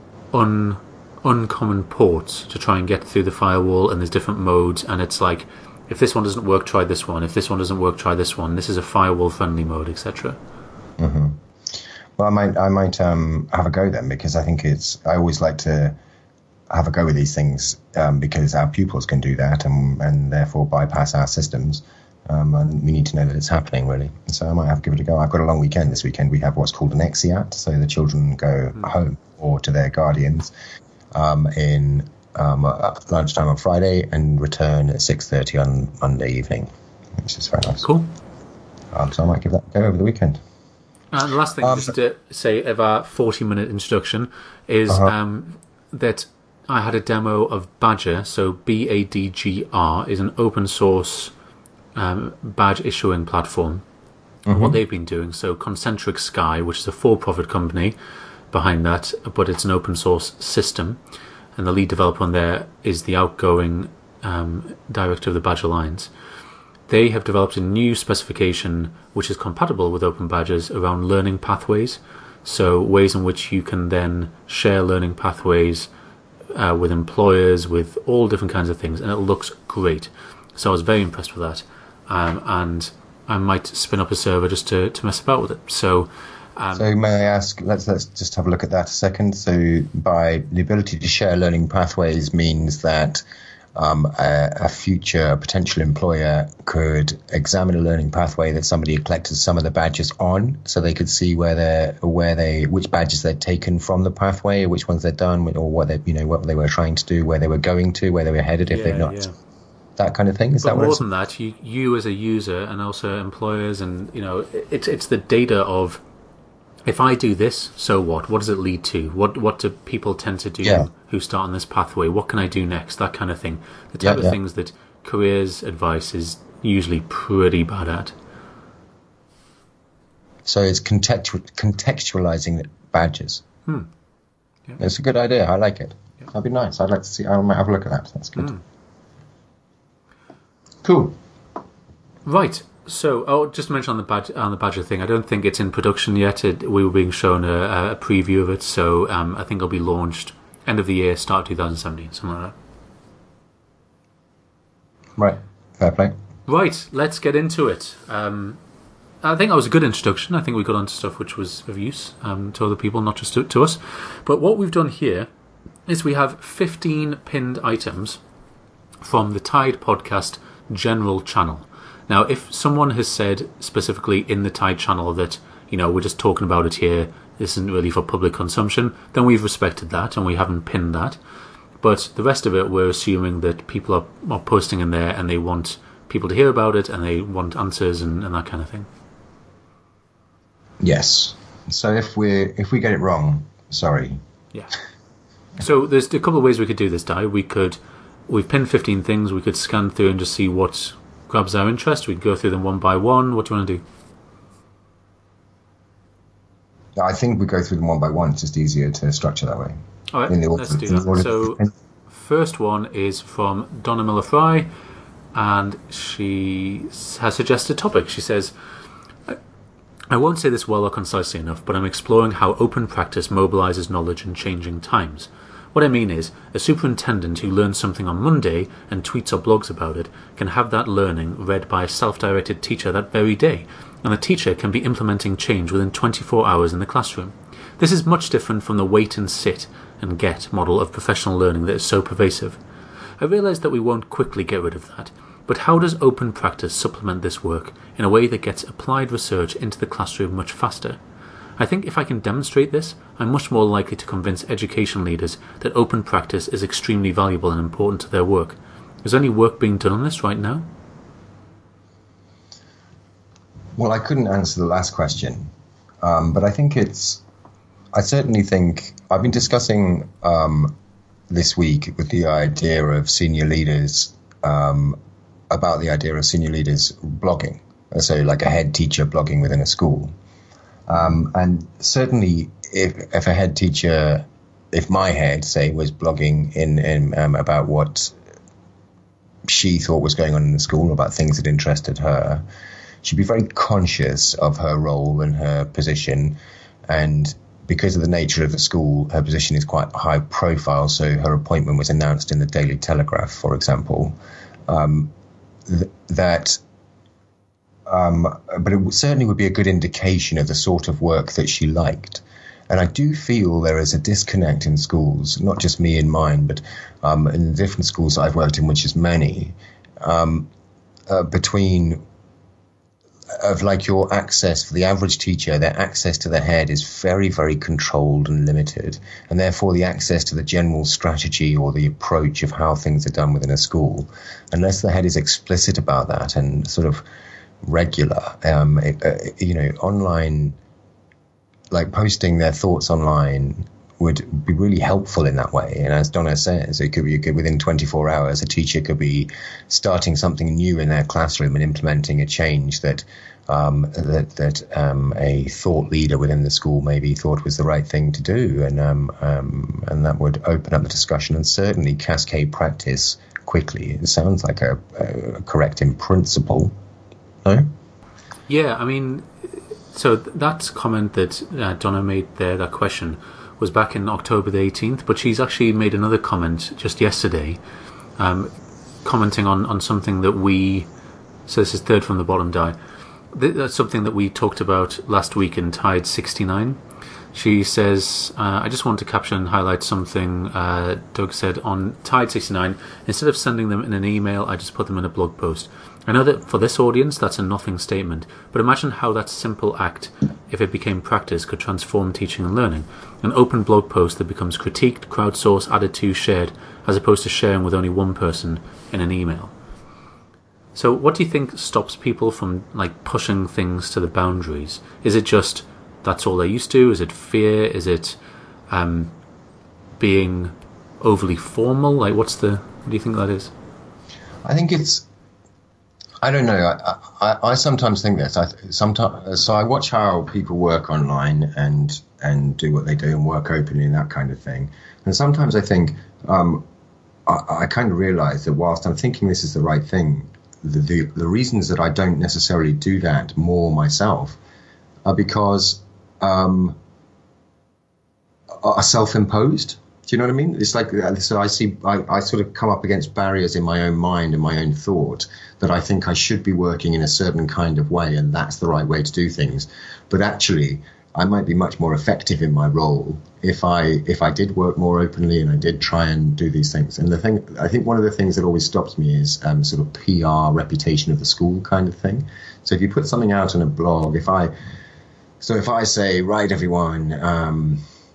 un uncommon ports to try and get through the firewall, and there's different modes, and it's like, if this one doesn't work, try this one. If this one doesn't work, try this one. This is a firewall-friendly mode, et cetera. Mm-hmm. Well, I might I might um, have a go then, because I think it's. I always like to have a go with these things um, because our pupils can do that and, and therefore bypass our systems. Um, and we need to know that it's happening, really. So I might have to give it a go. I've got a long weekend this weekend. We have what's called an exeat, so the children go mm. home or to their guardians um, in um, lunchtime on Friday and return at six thirty on Monday evening, which is very nice. Cool. Um, so I might give that a go over the weekend. And the last thing, um, just to say of our forty-minute introduction, is uh-huh. um, that I had a demo of Badgr. So B A D G R is an open source um, badge issuing platform. Mm-hmm. What they've been doing, so Concentric Sky, which is a for-profit company behind that, but it's an open source system, and the lead developer on there is the outgoing um, director of the Badge Alliance. They have developed a new specification which is compatible with open badges around learning pathways, so ways in which you can then share learning pathways uh, with employers, with all different kinds of things, and it looks great. So I was very impressed with that, um, and I might spin up a server just to, to mess about with it. So, um, so may I ask, let's let's just have a look at that a second. So by the ability to share learning pathways means that Um, a, a future potential employer could examine a learning pathway that somebody had collected some of the badges on, so they could see where they where they which badges they'd taken from the pathway, which ones they'd done, or what they you know what they were trying to do, where they were going to, where they were headed, if yeah, they've not. Yeah. That kind of thing. Is but that more what than that, you you as a user and also employers, and you know, it's it's the data of, if I do this, so what? What does it lead to? What what do people tend to do yeah. who start on this pathway? What can I do next? That kind of thing. The type yeah, of yeah. things that careers advice is usually pretty bad at. So it's contextu- contextualizing badges. Hmm. Yeah. It's a good idea. I like it. Yeah. That'd be nice. I'd like to see. I might have a look at that. That's good. Hmm. Cool. Right. So, oh, just to mention on the badge, on the Badgr thing, I don't think it's in production yet. It, we were being shown a, a preview of it, so um, I think it'll be launched end of the year, start of twenty seventeen, something like that. Right. Fair play. Right. Let's get into it. Um, I think that was a good introduction. I think we got onto stuff which was of use um, to other people, not just to, to us. But what we've done here is we have fifteen pinned items from the Tide Podcast general channel. Now, if someone has said specifically in the Tide channel that, you know, we're just talking about it here, this isn't really for public consumption, then we've respected that and we haven't pinned that. But the rest of it, we're assuming that people are, are posting in there and they want people to hear about it and they want answers and, and that kind of thing. Yes. So if we if we get it wrong, sorry. Yeah. So there's a couple of ways we could do this, Di. We could, we've pinned fifteen things, we could scan through and just see what grabs our interest. We'd go through them one by one. What do you want to do? I think we go through them one by one. It's just easier to structure that way. All right, let's do that. So, first one is from Donna Miller-Fry, and she has suggested a topic. She says, I won't say this well or concisely enough, but I'm exploring how open practice mobilizes knowledge in changing times. What I mean is, a superintendent who learns something on Monday and tweets or blogs about it can have that learning read by a self-directed teacher that very day, and the teacher can be implementing change within twenty-four hours in the classroom. This is much different from the wait and sit and get model of professional learning that is so pervasive. I realise that we won't quickly get rid of that, but how does open practice supplement this work in a way that gets applied research into the classroom much faster? I think if I can demonstrate this, I'm much more likely to convince education leaders that open practice is extremely valuable and important to their work. Is there any work being done on this right now? Well, I couldn't answer the last question, um, but I think it's... I certainly think... I've been discussing um, this week with the idea of senior leaders, um, about the idea of senior leaders blogging. So like a head teacher blogging within a school. Um, and certainly if, if a head teacher if my head, say, was blogging in, in um, about what she thought was going on in the school, about things that interested her, she'd be very conscious of her role and her position. And because of the nature of the school, her position is quite high profile. So her appointment was announced in the Daily Telegraph, for example. Um, th- that, um, but it certainly would be a good indication of the sort of work that she liked. And I do feel there is a disconnect in schools, not just me and mine, but um, in the different schools that I've worked in, which is many, um, uh, between of like your access for the average teacher, their access to the head is very, very controlled and limited. And therefore the access to the general strategy or the approach of how things are done within a school, unless the head is explicit about that and sort of regular, um, it, uh, you know, online, like posting their thoughts online would be really helpful in that way. And as Donna says, it could be good within twenty-four hours, a teacher could be starting something new in their classroom and implementing a change that um, that, that um, a thought leader within the school maybe thought was the right thing to do. And um, um, and that would open up the discussion and certainly cascade practice quickly. It sounds like a, a correct in principle. No? Yeah, I mean, so that comment that uh, Donna made there, that question, was back in October the eighteenth, but she's actually made another comment just yesterday, um, commenting on, on something that we, so this is third from the bottom, Di, that's something that we talked about last week in Tide sixty-nine. She says, uh, I just want to capture and highlight something uh, Doug said on Tide sixty-nine. Instead of sending them in an email, I just put them in a blog post. I know that for this audience, that's a nothing statement, but imagine how that simple act, if it became practice, could transform teaching and learning. An open blog post that becomes critiqued, crowdsourced, added to, shared, as opposed to sharing with only one person in an email. So what do you think stops people from like pushing things to the boundaries? Is it just that's all they're used to? Is it fear? Is it um, being overly formal? Like, what's the? What do you think that is? I think it's. I don't know. I, I, I sometimes think this. I sometimes so I watch how people work online and and do what they do and work openly and that kind of thing. And sometimes I think um, I, I kind of realise that whilst I'm thinking this is the right thing, the, the the reasons that I don't necessarily do that more myself are because um, are self-imposed. Do you know what I mean? It's like, so I see, I, I sort of come up against barriers in my own mind and my own thought that I think I should be working in a certain kind of way and that's the right way to do things. But actually, I might be much more effective in my role if I if I did work more openly and I did try and do these things. And the thing, I think one of the things that always stops me is um, sort of P R, reputation of the school kind of thing. So if you put something out on a blog, if I, so if I say, right, everyone, um,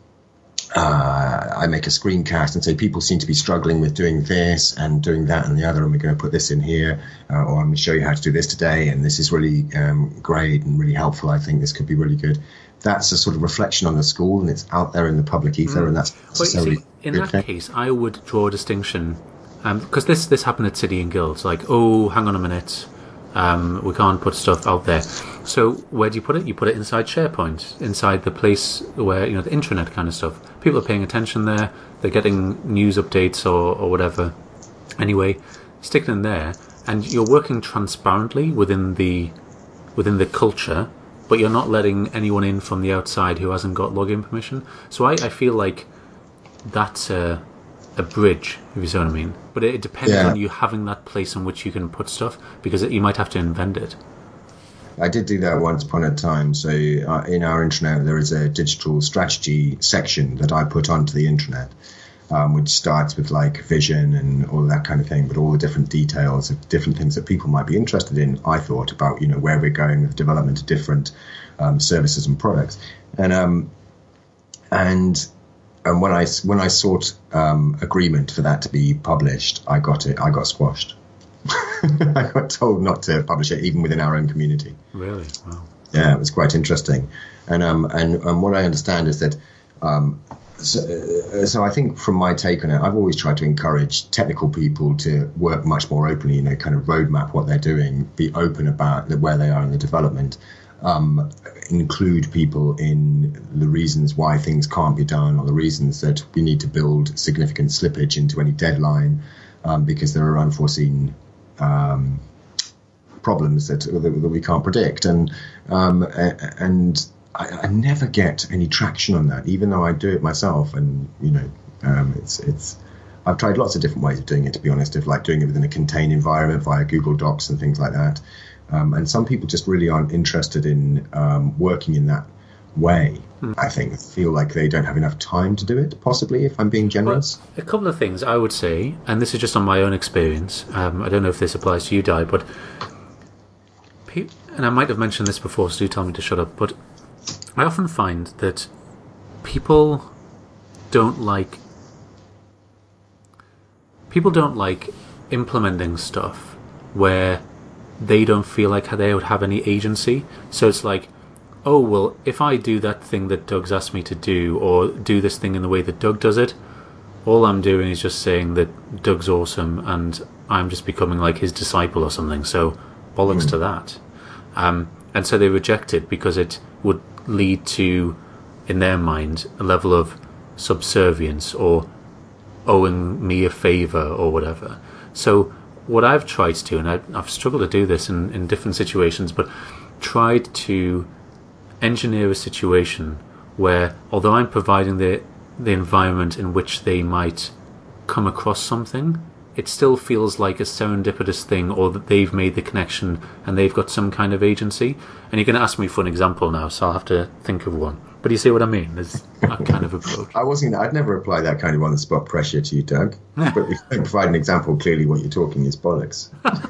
Uh, I make a screencast and say people seem to be struggling with doing this and doing that and the other, and we're going to put this in here, uh, or I'm going to show you how to do this today, and this is really um, great and really helpful. I think this could be really good. That's a sort of reflection on the school, and it's out there in the public ether, mm. and that's necessarily well, see, in that thing. Case, I would draw a distinction because um, this this happened at City and Guilds. Like, oh, hang on a minute. Um, we can't put stuff out there. So where do you put it? You put it inside SharePoint, inside the place where, you know, the intranet kind of stuff. People are paying attention there. They're getting news updates or, or whatever. Anyway, stick it in there, and you're working transparently within the within the culture, but you're not letting anyone in from the outside who hasn't got login permission. So I, I feel like that's a, a bridge, if you see what I mean. But it, it depends yeah. on you having that place in which you can put stuff, because it, you might have to invent it. I did do that once upon a time. So uh, in our intranet, there is a digital strategy section that I put onto the intranet, um, which starts with like vision and all that kind of thing, but all the different details of different things that people might be interested in. I thought about, you know, where we're going with development of different um, services and products. And um, and and when I when I sought um, agreement for that to be published, I got it. I got squashed. I got told not to publish it, even within our own community. Really? Wow. Yeah, it was quite interesting. And um and, and what I understand is that um so, so I think from my take on it, I've always tried to encourage technical people to work much more openly, you know, kind of roadmap what they're doing, be open about where they are in the development. um, include people in the reasons why things can't be done, or the reasons that we need to build significant slippage into any deadline um, because there are unforeseen um, problems that, that that we can't predict. And um, and I, I never get any traction on that, even though I do it myself. And you know, um, it's it's. I've tried lots of different ways of doing it, to be honest, of like doing it within a contained environment via Google Docs and things like that. Um, and some people just really aren't interested in um, working in that way. Hmm. I think feel like they don't have enough time to do it, possibly, if I'm being generous. Well, a couple of things I would say, and this is just on my own experience. Um, I don't know if this applies to you, Di, but pe- and I might have mentioned this before, so do tell me to shut up. But I often find that people don't like people don't like implementing stuff where they don't feel like they would have any agency. So it's like, oh, well, if I do that thing that Doug's asked me to do, or do this thing in the way that Doug does it, all I'm doing is just saying that Doug's awesome and I'm just becoming like his disciple or something. So bollocks mm. to that. Um, and so they reject it because it would lead to, in their mind, a level of subservience or owing me a favour or whatever. So what I've tried to do, and I, I've struggled to do this in, in different situations, but tried to engineer a situation where, although I'm providing the the environment in which they might come across something, it still feels like a serendipitous thing, or that they've made the connection and they've got some kind of agency. And you're going to ask me for an example now, so I'll have to think of one. But you see what I mean? There's that kind of approach. I wasn't. I'd never apply that kind of on-the-spot pressure to you, Doug. But if you provide an example, clearly what you're talking is bollocks.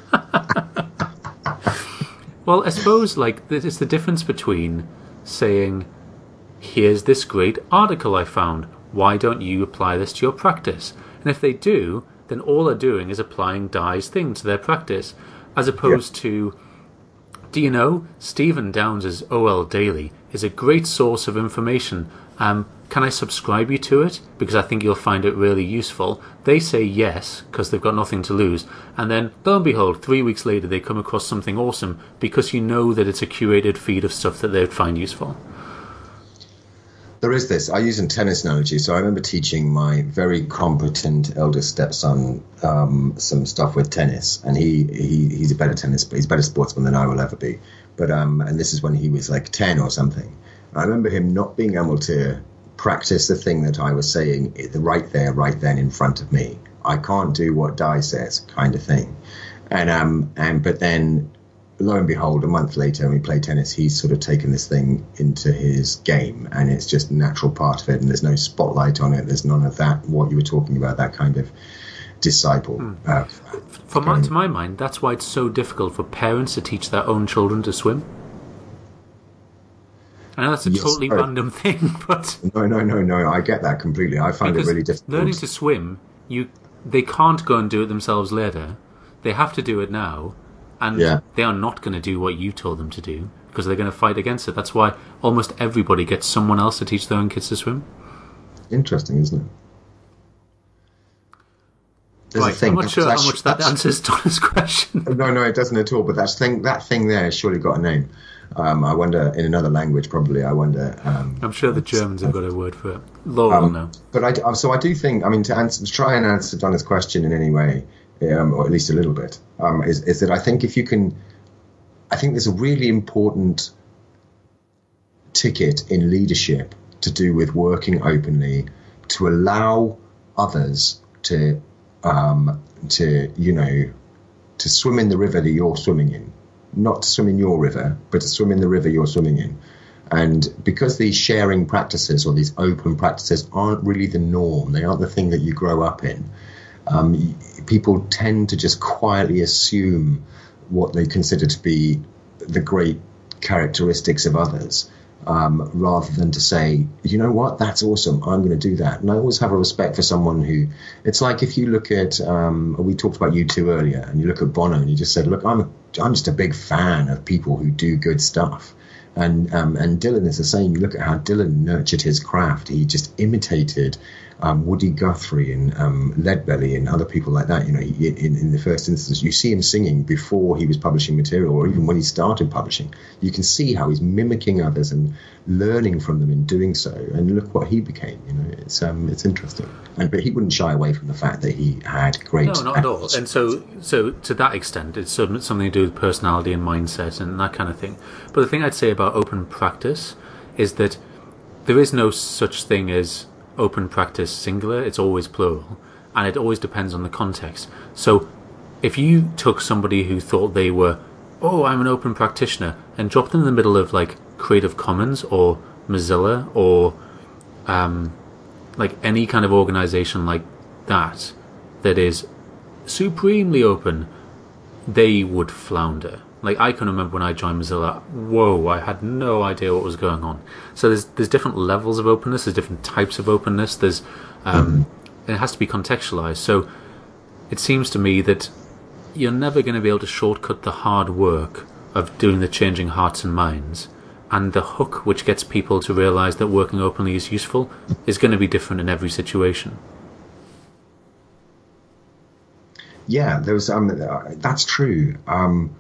Well, I suppose like it's the difference between saying, "Here's this great article I found. Why don't you apply this to your practice?" And if they do, then all they're doing is applying Di's thing to their practice, as opposed yeah. to, do you know, Stephen Downes' O L Daily is a great source of information. Um, can I subscribe you to it? Because I think you'll find it really useful. They say yes, because they've got nothing to lose. And then, lo and behold, three weeks later they come across something awesome because you know that it's a curated feed of stuff that they'd find useful. There is this. I use a tennis analogy. So I remember teaching my very competent eldest stepson um, some stuff with tennis, and he, he he's a better tennis, he's a better sportsman than I will ever be. But um, and this is when he was like ten or something. I remember him not being able to practice the thing that I was saying right there, right then in front of me. I can't do what Di says, kind of thing. And um and but then, lo and behold, a month later, when we play tennis, he's sort of taken this thing into his game, and it's just a natural part of it, and there's no spotlight on it. There's none of that, what you were talking about, that kind of disciple. Mm. Uh, for my, to my mind, that's why it's so difficult for parents to teach their own children to swim. I know that's a yes, totally sorry. random thing, but... No, no, no, no, I get that completely. I find it really difficult. Learning to swim, you they can't go and do it themselves later. They have to do it now. And yeah. they are not going to do what you told them to do, because they're going to fight against it. That's why almost everybody gets someone else to teach their own kids to swim. Interesting, isn't it? There's right, I'm not sure how much that answers Donna's question. No, no, it doesn't at all. But that's thing, that thing there has surely got a name. Um, I wonder, in another language, probably. I wonder. Um, I'm sure the Germans have got a word for it. Laurel um, now. But I, so I do think. I mean, to, answer, to try and answer Donna's question in any way, um, or at least a little bit, um, is, is that I think if you can, I think there's a really important ticket in leadership to do with working openly, to allow others to. Um, to, you know, to swim in the river that you're swimming in. Not to swim in your river, but to swim in the river you're swimming in. And because these sharing practices or these open practices aren't really the norm, they aren't the thing that you grow up in, um, people tend to just quietly assume what they consider to be the great characteristics of others. Um, rather than to say, you know what, that's awesome, I'm going to do that. And I always have a respect for someone who, it's like if you look at, um, we talked about U two earlier, and you look at Bono and you just said, look, I'm a, I'm just a big fan of people who do good stuff. And um, and Dylan is the same. You look at how Dylan nurtured his craft. He just imitated um, Woody Guthrie and um, Leadbelly and other people like that. You know, he, in, in the first instance, you see him singing before he was publishing material, or even when he started publishing. You can see how he's mimicking others and learning from them in doing so. And look what he became. You know, it's um, it's interesting. And but he wouldn't shy away from the fact that he had great. No, not at all. And so, so to that extent, it's something to do with personality and mindset and that kind of thing. But the thing I'd say about open practice is that there is no such thing as open practice singular. It's always plural, and it always depends on the context. So if you took somebody who thought they were, oh, I'm an open practitioner, and dropped them in the middle of like Creative Commons or Mozilla or um, like any kind of organization like that that is supremely open, they would flounder. Like, I can remember when I joined Mozilla, whoa, I had no idea what was going on. So there's there's different levels of openness, there's different types of openness, there's um, mm-hmm. it has to be contextualized. So it seems to me that you're never going to be able to shortcut the hard work of doing the changing hearts and minds. And the hook which gets people to realize that working openly is useful is going to be different in every situation. Yeah, there was um, that's true. Um,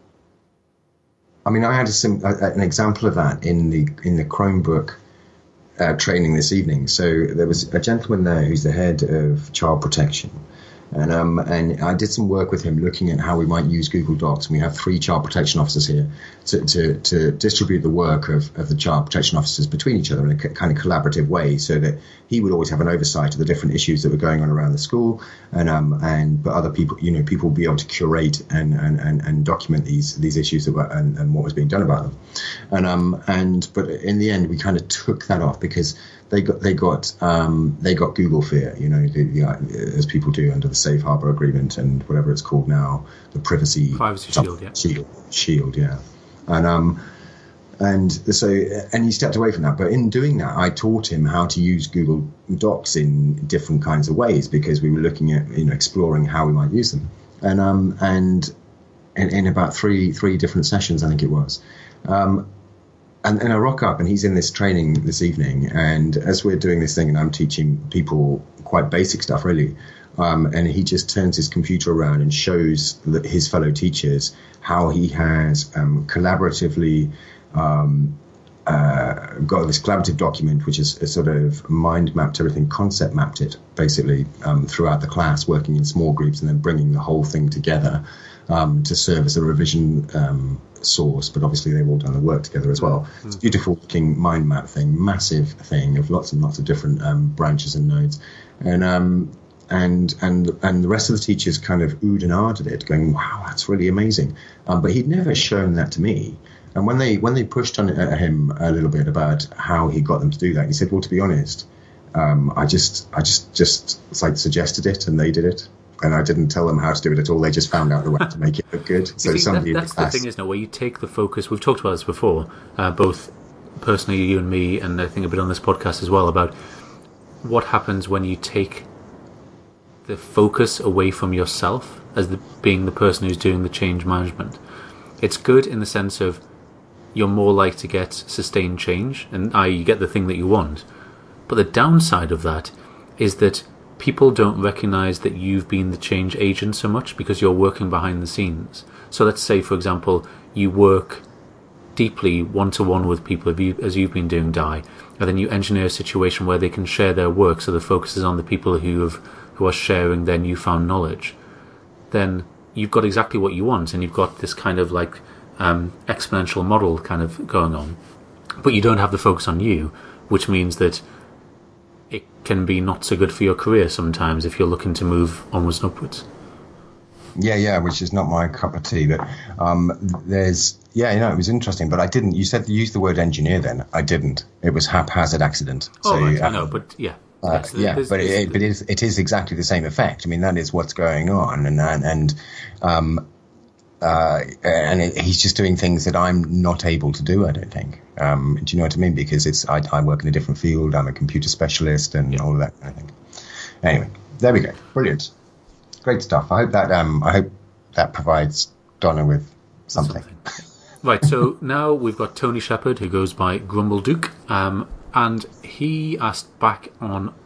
I mean, I had a sim- a, an example of that in the in the Chromebook uh, training this evening. So there was a gentleman there who's the head of child protection, and um and I did some work with him looking at how we might use Google Docs. And we have three child protection officers here to to, to distribute the work of, of the child protection officers between each other in a kind of collaborative way, so that he would always have an oversight of the different issues that were going on around the school, and um and but other people, you know, people would be able to curate and and, and, and document these these issues that were and, and what was being done about them, and um and but in the end we kind of took that off because they got they got um they got Google fear, you know, the, the, as people do under the Safe Harbor Agreement and whatever it's called now, the privacy privacy shield, yeah, shield, shield, yeah, and um. And so, and he stepped away from that. But in doing that, I taught him how to use Google Docs in different kinds of ways, because we were looking at, you know, exploring how we might use them. And um, and in, in about three three different sessions, I think it was. Um, and, and I rock up, and he's in this training this evening. And as we're doing this thing, and I'm teaching people quite basic stuff, really. Um, and he just turns his computer around and shows that his fellow teachers how he has um, collaboratively Um, uh, got this collaborative document which is, is sort of mind mapped everything, concept mapped it basically um, throughout the class, working in small groups and then bringing the whole thing together um, to serve as a revision um, source. But obviously they've all done the work together as well. Mm-hmm. It's a beautiful looking mind map thing, massive thing of lots and lots of different um, branches and nodes, and um, and and and the rest of the teachers kind of oohed and ahed at it, going, wow, that's really amazing. Um, but he'd never shown that to me. And when they when they pushed on at him a little bit about how he got them to do that, he said, "Well, to be honest, um, I just I just just like suggested it, and they did it, and I didn't tell them how to do it at all. They just found out the way to make it look good." So see, somebody that, that's the, the thing, isn't it? Where you take the focus. We've talked about this before, uh, both personally, you and me, and I think a bit on this podcast as well, about what happens when you take the focus away from yourself as the, being the person who's doing the change management. It's good in the sense of you're more likely to get sustained change, and that is you get the thing that you want. But the downside of that is that people don't recognise that you've been the change agent so much because you're working behind the scenes. So let's say, for example, you work deeply one-to-one with people, as you've been doing, Di, and then you engineer a situation where they can share their work, so the focus is on the people who have, who are sharing their newfound knowledge. Then you've got exactly what you want, and you've got this kind of like Um, exponential model kind of going on, but you don't have the focus on you, which means that it can be not so good for your career sometimes if you're looking to move onwards and upwards. Yeah, yeah, which is not my cup of tea. But um, there's, yeah, you know, it was interesting. But I didn't. You said you used the word engineer. Then I didn't. It was haphazard accident. Oh, so, right, uh, I know, but yeah. Uh, yes, yeah, there's, but, there's, it, but it, is, it is exactly the same effect. I mean, that is what's going on, and and, and um. Uh, and it, he's just doing things that I'm not able to do, I don't think. Um, do you know what I mean? Because it's I, I work in a different field. I'm a computer specialist and yeah. all of that kind of thing. Anyway, there we go. Brilliant. Great stuff. I hope that um, I hope that provides Donna with something. something. Right, so now we've got Tony Shepard, who goes by Grumble Duke, um, and he asked back on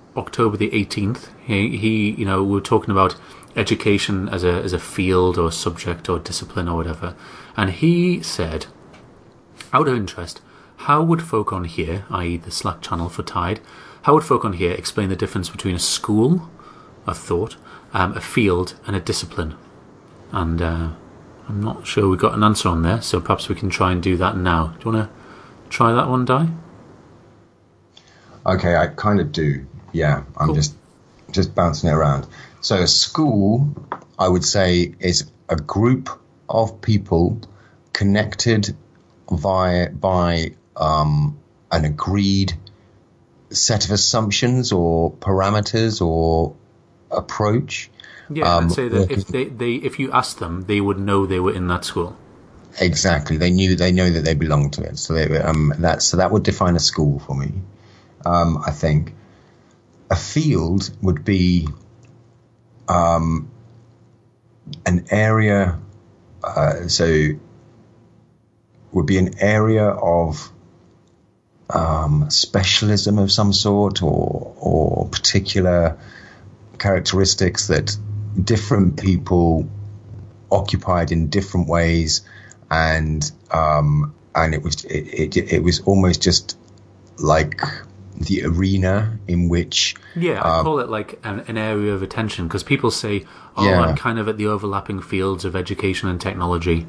October the eighteenth. He, he, you know, we were talking about education as a as a field or subject or discipline or whatever, and he said, out of interest, how would folk on here, that is the Slack channel for Tide, how would folk on here explain the difference between a school, a thought, um, a field, and a discipline? And uh, I'm not sure we got an answer on there, so perhaps we can try and do that now. Do you want to try that one, Di? Okay, I kind of do. Yeah, I'm Cool. just just bouncing it around. So a school, I would say, is a group of people connected via by um, an agreed set of assumptions or parameters or approach. Yeah, Um, I'd say that if working- they, they if you asked them, they would know they were in that school. Exactly, they knew they know that they belong to it. So they, um, that so that would define a school for me. Um, I think a field would be um, an area. Uh, so would be an area of um, specialism of some sort, or or particular characteristics that different people occupied in different ways, and um, and it was it, it, it was almost just like the arena in which Yeah, I um, call it like an, an area of attention, because people say, oh, Yeah. I'm kind of at the overlapping fields of education and technology.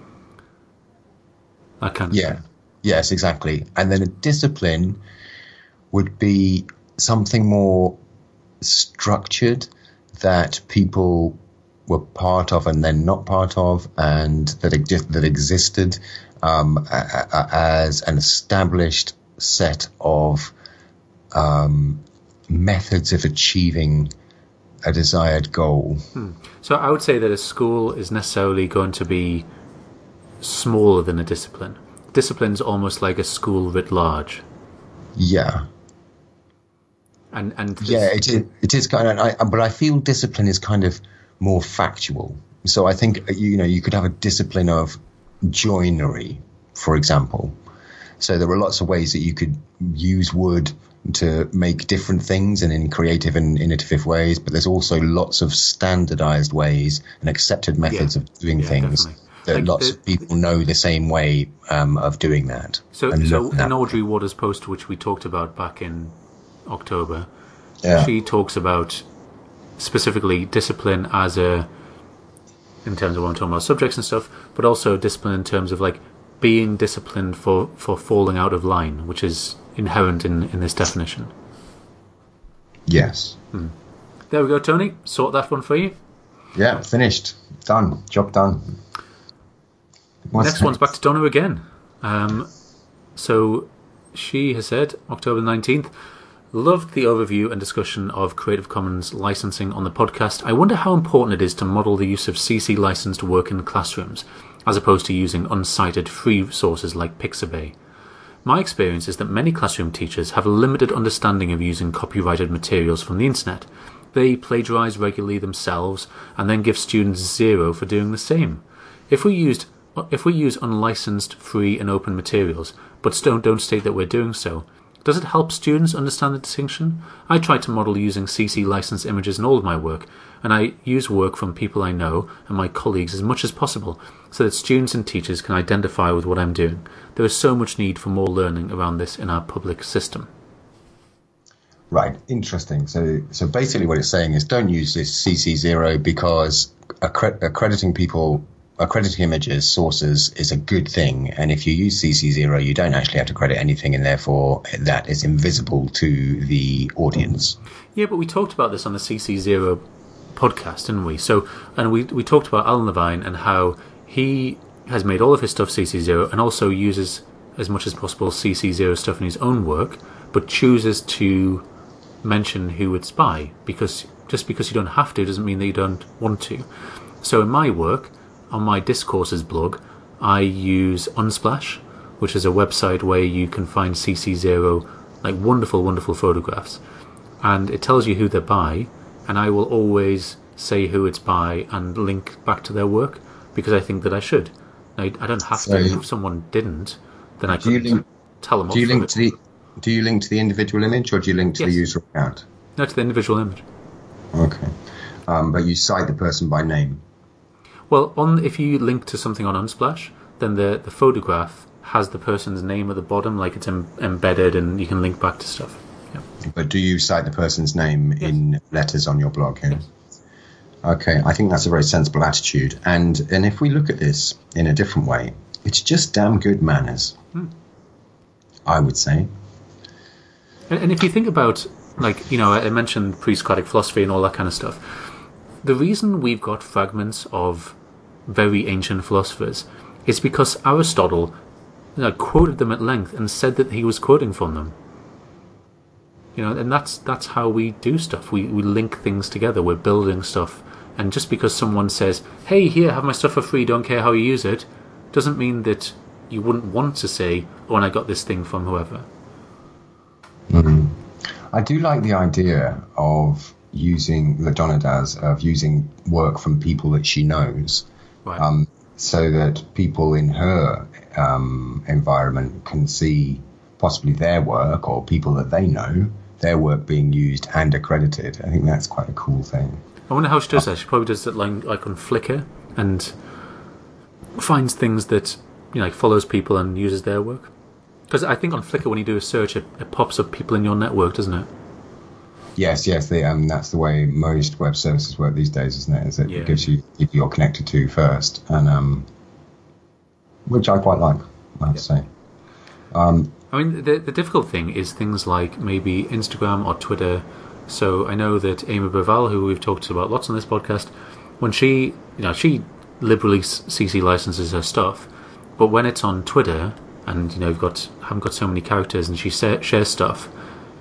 That kind of yeah thing. yes exactly. And then a discipline would be something more structured that people were part of and then not part of, and that ex- that existed um, a- a- as an established set of um, methods of achieving a desired goal. So I would say that a school is necessarily going to be smaller than a discipline. Discipline's almost like a school writ large. Yeah, And and this- yeah, it is. It is kind of, I, but I feel discipline is kind of more factual. So I think you know you could have a discipline of joinery, for example. So there are lots of ways that you could use wood to make different things and in creative and innovative ways, but there's also lots of standardized ways and accepted methods Yeah. of doing Yeah, things definitely. that Like lots the- of people know the same way um, of doing that. So, and so love that. in Audrey Waters' post, which we talked about back in October, Yeah. she talks about specifically discipline as a, in terms of what I'm talking about, subjects and stuff, but also discipline in terms of like being disciplined for, for falling out of line, which is inherent in, in this definition. Yes. There we go, Tony. Sort that one for you. Yeah, finished. Done. Job done. What's Next one's back to Donna again. Um, so she has said, October nineteenth, loved the overview and discussion of Creative Commons licensing on the podcast. I wonder how important it is to model the use of C C licensed work in classrooms, as opposed to using uncited free sources like Pixabay. My experience is that many classroom teachers have a limited understanding of using copyrighted materials from the internet. They plagiarise regularly themselves and then give students zero for doing the same. If we used If we use unlicensed, free and open materials, but don't, don't state that we're doing so, does it help students understand the distinction? I try to model using C C licensed images in all of my work, and I use work from people I know and my colleagues as much as possible, so that students and teachers can identify with what I'm doing. There is so much need for more learning around this in our public system. Right, interesting. So, so basically, what it's saying is, don't use this C C zero because accre- accrediting people, accrediting images, sources is a good thing. And if you use C C zero, you don't actually have to credit anything, and therefore that is invisible to the audience. Yeah, but we talked about this on the C C zero podcast, didn't we? So, and we we talked about Alan Levine and how he has made all of his stuff C C zero and also uses as much as possible C C zero stuff in his own work, but chooses to mention who it's by, because just because you don't have to doesn't mean that you don't want to. So in my work, on my Discourses blog, I use Unsplash, which is a website where you can find C C zero, like wonderful, wonderful photographs. And it tells you who they're by, and I will always say who it's by and link back to their work, because I think that I should. Now, I don't have So, to. If someone didn't, then I do you could link- tell them off Do you for link it. to the Do you link to the individual image, or do you link to the Yes. user account? No, to the individual image. Okay. Um, but you cite the person by name. Well, on if you link to something on Unsplash, then the, the photograph has the person's name at the bottom, like it's em- embedded, and you can link back to stuff. Yeah. But do you cite the person's name yes. in letters on your blog? Yeah? Yes. Okay, I think that's a very sensible attitude. And and if we look at this in a different way, it's just damn good manners, hmm. I would say. And, and if you think about, like, you know, I mentioned pre-Socratic philosophy and all that kind of stuff. The reason we've got fragments of very ancient philosophers is because Aristotle, you know, quoted them at length and said that he was quoting from them. You know, and that's that's how we do stuff. We we link things together. We're building stuff. And just because someone says, "Hey, here, have my stuff for free. Don't care how you use it," doesn't mean that you wouldn't want to say, "Oh, and I got this thing from whoever." Mm-hmm. I do like the idea of using, that Donna does, of using work from people that she knows, right. um, so that people in her um, environment can see possibly their work, or people that they know, their work being used and accredited. I think that's quite a cool thing. I wonder how she does that. She probably does it like, like on Flickr, and finds things that, you know, like follows people and uses their work. Because I think on Flickr, when you do a search, it, it pops up people in your network, doesn't it? Yes, yes. The, um, that's the way most web services work these days, isn't it? Is it yeah. gives you people you're connected to first, and um, which I quite like, I have yeah. to say. Um, I mean, the the difficult thing is things like maybe Instagram or Twitter. So I know that Amy Berval, who we've talked about lots on this podcast, when she, you know, she liberally C C licenses her stuff, but when it's on Twitter and, you know, you've got haven't got so many characters and she sa- shares stuff,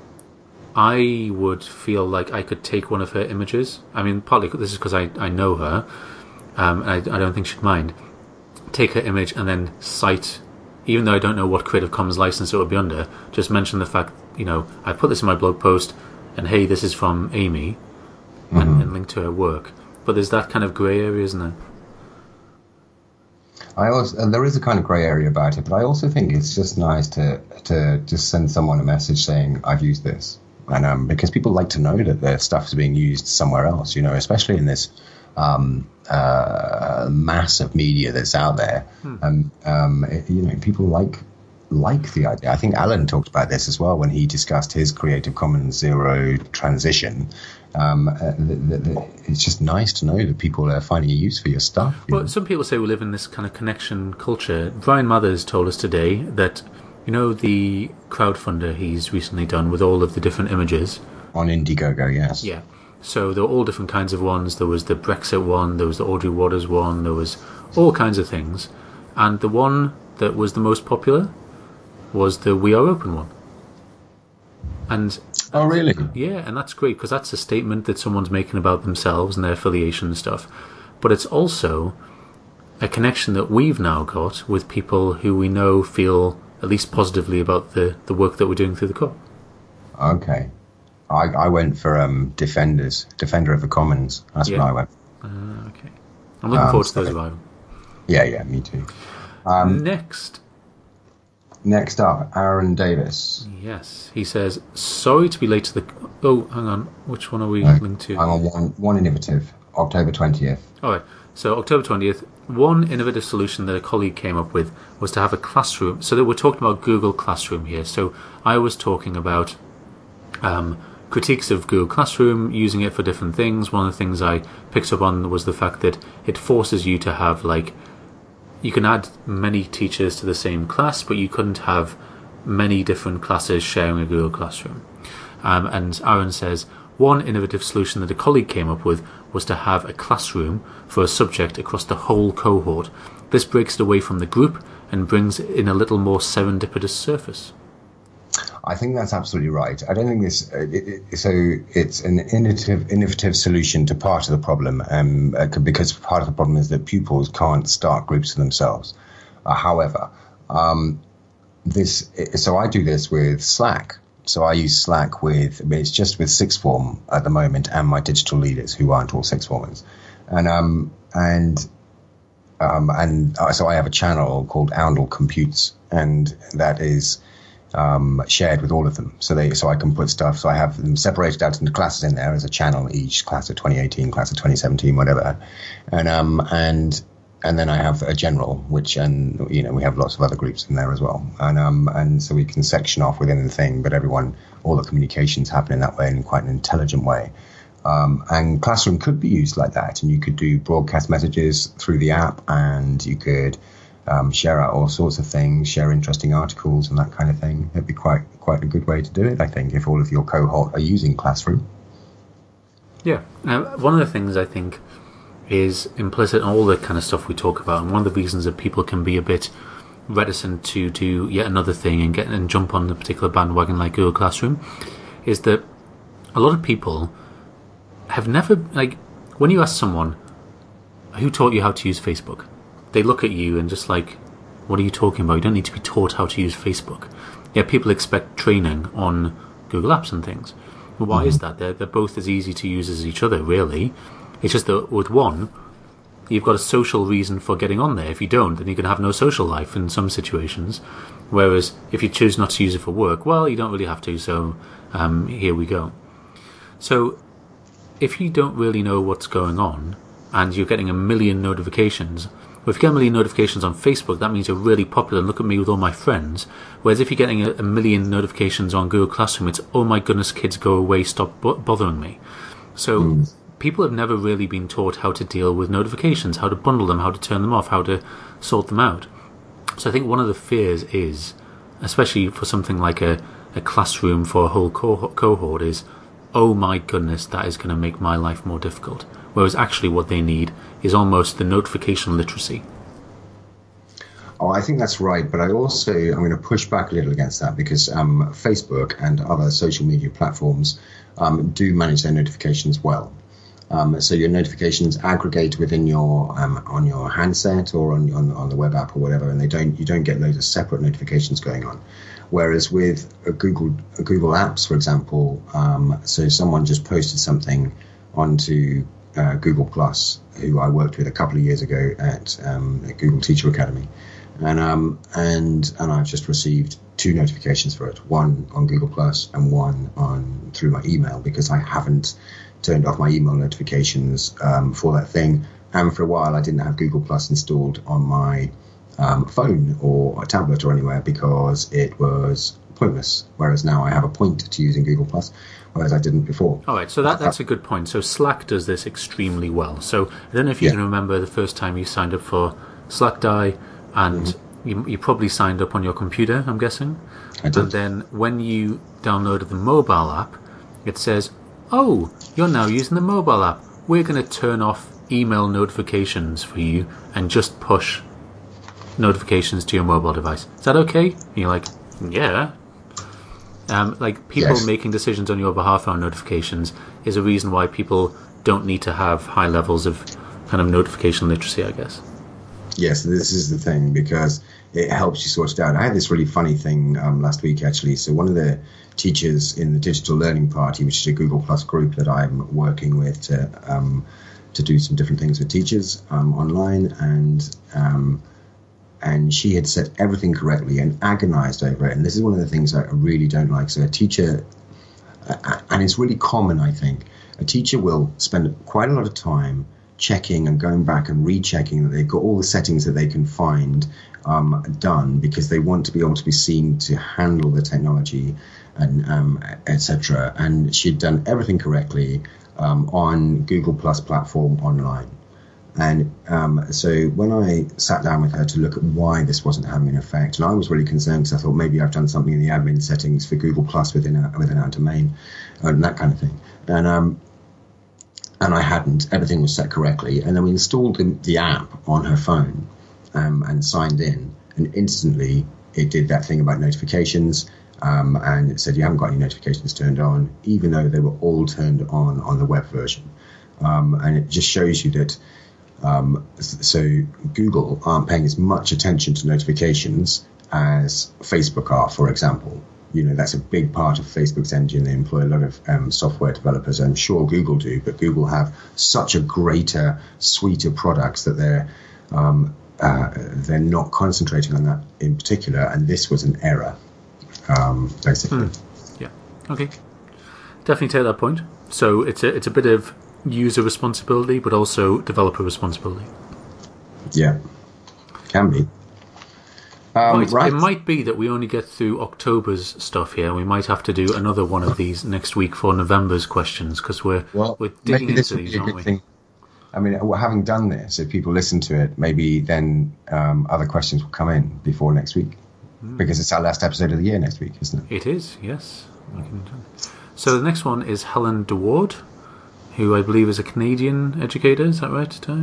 I would feel like I could take one of her images. I mean, partly this is because I, I know her, um, and I, I don't think she'd mind. Take her image and then cite, even though I don't know what Creative Commons license it would be under, just mention the fact, you know, I put this in my blog post, and hey, this is from Amy, mm-hmm. and, and link to her work. But there's that kind of grey area, isn't there? I also, and there is a kind of grey area about it, but I also think it's just nice to to just send someone a message saying, I've used this. And um, because people like to know that their stuff is being used somewhere else, you know, especially in this um, uh, mass of media that's out there. Hmm. And, um, it, you know, people like like the idea. I think Alan talked about this as well when he discussed his Creative Commons Zero transition. Um, uh, the, the, the, it's just nice to know that people are finding a use for your stuff. You well, know? Some people say we live in this kind of connection culture. Brian Mathers told us today that, you know, the crowdfunder he's recently done with all of the different images? On Indiegogo, yes. Yeah. So there were all different kinds of ones. There was the Brexit one, there was the Audrey Waters one, there was all kinds of things. And the one that was the most popular was the We Are Open one. And oh, really? Yeah, and that's great because that's a statement that someone's making about themselves and their affiliation and stuff. But it's also a connection that we've now got with people who we know feel at least positively about the, the work that we're doing through the co-op. Okay. I, I went for um, Defenders, Defender of the Commons. That's yeah. what I went. Uh, okay. I'm looking um, forward to those revival. Yeah, yeah, me too. Um, Next. Next up, Aaron Davis. Yes, he says, sorry to be late to the... Oh, hang on. Which one are we no, linked to? I'm on one, one innovative, October twentieth. All right. So October twentieth, one innovative solution that a colleague came up with was to have a classroom. So that we're talking about Google Classroom here. So I was talking about um, critiques of Google Classroom, using it for different things. One of the things I picked up on was the fact that it forces you to have, like, you can add many teachers to the same class, but you couldn't have many different classes sharing a Google Classroom. Um, and Aaron says, one innovative solution that a colleague came up with was to have a classroom for a subject across the whole cohort. This breaks it away from the group and brings in a little more serendipitous surface. I think that's absolutely right. I don't think this. Uh, it, it, so it's an innovative, innovative solution to part of the problem, um, uh, because part of the problem is that pupils can't start groups for themselves. Uh, however, um, this. So I do this with Slack. So I use Slack with. I mean, it's just with sixth form at the moment, and my digital leaders who aren't all sixth formers, and um and. Um, and uh, so I have a channel called Oundle Computes, and that is um, shared with all of them. So they, so I can put stuff. So I have them separated out into classes in there as a channel, each class of twenty eighteen, class of twenty seventeen, whatever. And, um, and, and then I have a general, which, and, you know, we have lots of other groups in there as well. And, um, and so we can section off within the thing, but everyone, all the communications happen in that way in quite an intelligent way. Um, and Classroom could be used like that. And you could do broadcast messages through the app, and you could, um, share out all sorts of things, share interesting articles and that kind of thing. It'd be quite, quite a good way to do it, I think, if all of your cohort are using Classroom. Yeah. Now, one of the things I think is implicit in all the kind of stuff we talk about, and one of the reasons that people can be a bit reticent to do yet another thing and get and jump on a particular bandwagon like Google Classroom, is that a lot of people have never, like, when you ask someone who taught you how to use Facebook, they look at you and just like, what are you talking about? You don't need to be taught how to use Facebook. Yeah, people expect training on Google Apps and things. Well, why mm-hmm. is that? They're, they're both as easy to use as each other, really. It's just that with one, you've got a social reason for getting on there. If you don't, then you can have no social life in some situations. Whereas if you choose not to use it for work, well, you don't really have to, so um, here we go. So if you don't really know what's going on and you're getting a million notifications, well, if you get a million notifications on Facebook, that means you're really popular and look at me with all my friends. Whereas if you're getting a, a million notifications on Google Classroom, it's, oh my goodness, kids, go away, stop b- bothering me. So mm. people have never really been taught how to deal with notifications, how to bundle them, how to turn them off, how to sort them out. So I think one of the fears is, especially for something like a, a classroom for a whole co- cohort, is, oh my goodness, that is going to make my life more difficult. Whereas actually what they need is almost the notification literacy. Oh, I think that's right. But I also, I'm going to push back a little against that, because um, Facebook and other social media platforms um, do manage their notifications well. Um, so your notifications aggregate within your um, on your handset or on, on on the web app or whatever, and they don't you don't get loads of separate notifications going on. Whereas with a Google a Google Apps, for example, um, so someone just posted something onto uh, Google Plus, who I worked with a couple of years ago at, um, at Google Teacher Academy, and um and and I've just received two notifications for it, one on Google Plus and one on through my email, because I haven't turned off my email notifications um, for that thing. And for a while, I didn't have Google Plus installed on my um, phone or a tablet or anywhere, because it was pointless. Whereas now I have a point to using Google Plus, whereas I didn't before. All right, so that, that's a good point. So Slack does this extremely well. So I don't know if you yeah. can remember the first time you signed up for Slackdie, and mm-hmm. you, you probably signed up on your computer, I'm guessing. I did. And then when you downloaded the mobile app, it says, oh, you're now using the mobile app. We're going to turn off email notifications for you and just push notifications to your mobile device. Is that okay? And you're like, yeah. Um, like people yes. making decisions on your behalf on notifications is a reason why people don't need to have high levels of kind of notification literacy, I guess. Yes, this is the thing, because it helps you sort it out. I had this really funny thing um, last week, actually. So one of the teachers in the Digital Learning Party, which is a Google Plus group that I'm working with to um, to do some different things with teachers um, online, and um, and she had said everything correctly and agonized over it. And this is one of the things I really don't like. So a teacher, uh, and it's really common, I think, a teacher will spend quite a lot of time checking and going back and rechecking that they've got all the settings that they can find um, done, because they want to be able to be seen to handle the technology and um, et cetera. And she'd done everything correctly um, on Google Plus platform online. And um, so when I sat down with her to look at why this wasn't having an effect, and I was really concerned, because I thought maybe I've done something in the admin settings for Google Plus within our, within our domain and that kind of thing. And um, And I hadn't. Everything was set correctly. And then we installed the, the app on her phone um, and signed in. And instantly it did that thing about notifications. Um, and it said, you haven't got any notifications turned on, even though they were all turned on on the web version. Um, and it just shows you that. Um, so Google aren't paying as much attention to notifications as Facebook are, for example. You know, that's a big part of Facebook's engine. They employ a lot of um, software developers. I'm sure Google do, but Google have such a greater suite of products that they're um, uh, they're not concentrating on that in particular. And this was an error. um, basically. Mm. Yeah. Okay. Definitely take that point. So it's a it's a bit of user responsibility, but also developer responsibility. Yeah, can be. Um, right. right. It might be that we only get through October's stuff here. We might have to do another one of these next week for November's questions because we're well, we're digging maybe this into would these, be a aren't good we? thing. I mean, having done this, if people listen to it, maybe then um, other questions will come in before next week, mm. because it's our last episode of the year next week, isn't it? It is, yes. So the next one is Helen DeWard, who I believe is a Canadian educator. Is that right, Ty?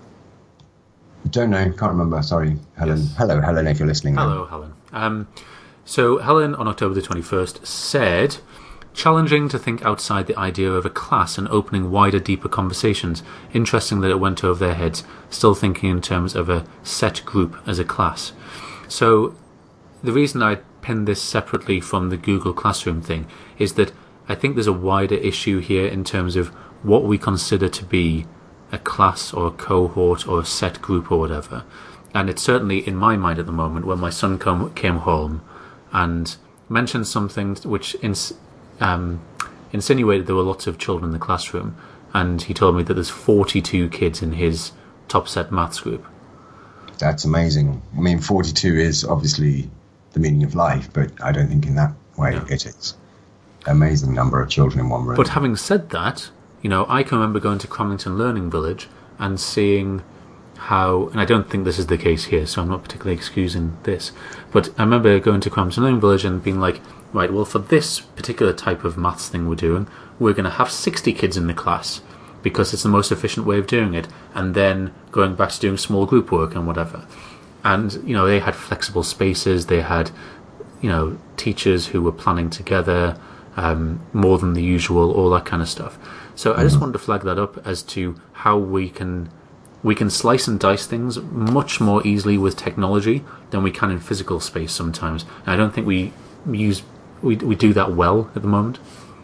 Don't know, can't remember. Sorry, Helen. Yes. Hello, Helen, if you're listening. Hello, now. Helen. Um, so Helen, on October the twenty-first, said, challenging to think outside the idea of a class and opening wider, deeper conversations. Interesting that it went over their heads, still thinking in terms of a set group as a class. So the reason I pinned this separately from the Google Classroom thing is that I think there's a wider issue here in terms of what we consider to be a class or a cohort or a set group or whatever. And it's certainly in my mind at the moment when my son come, came home and mentioned something which ins, um, insinuated there were lots of children in the classroom, and he told me that there's forty-two kids in his top set maths group. That's amazing. I mean, forty-two is obviously the meaning of life, but I don't think in that way no. it is. Amazing number of children in one room. But having said that, you know, I can remember going to Cramlington Learning Village and seeing how, and I don't think this is the case here, so I'm not particularly excusing this, but I remember going to Cramlington Learning Village and being like, right, well, for this particular type of maths thing we're doing, we're going to have sixty kids in the class because it's the most efficient way of doing it, and then going back to doing small group work and whatever. And, you know, they had flexible spaces, they had, you know, teachers who were planning together, um, more than the usual, all that kind of stuff. So I just wanted to flag that up as to how we can we can slice and dice things much more easily with technology than we can in physical space sometimes. And I don't think we use we we do that well at the moment.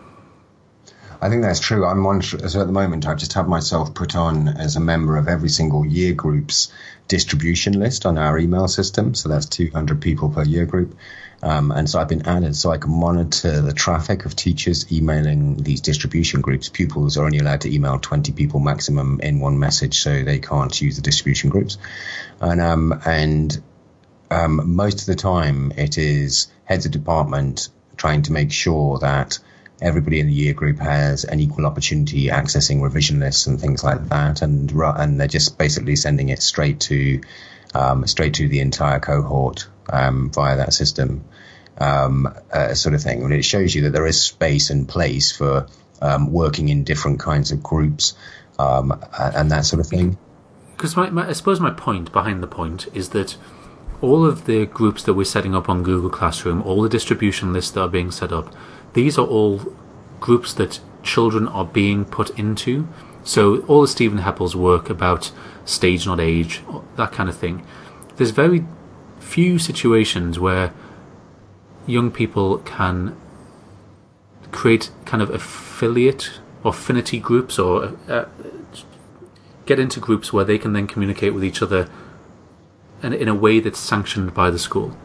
I think that's true. I'm on, so at the moment I've just had myself put on as a member of every single year group's distribution list on our email system. So that's two hundred people per year group. Um, and so I've been added so I can monitor the traffic of teachers emailing these distribution groups. Pupils are only allowed to email twenty people maximum in one message, so they can't use the distribution groups. And um, and um, most of the time it is heads of department trying to make sure that everybody in the year group has an equal opportunity accessing revision lists and things like that. And and they're just basically sending it straight to um, straight to the entire cohort um, via that system. Um, uh, sort of thing. And it shows you that there is space and place for um, working in different kinds of groups um, and that sort of thing. Because my, my, I suppose my point behind the point is that all of the groups that we're setting up on Google Classroom, all the distribution lists that are being set up, these are all groups that children are being put into. So all of Stephen Heppel's work about stage not age, that kind of thing, there's very few situations where young people can create kind of affiliate or affinity groups or uh, get into groups where they can then communicate with each other in, in a way that's sanctioned by the school.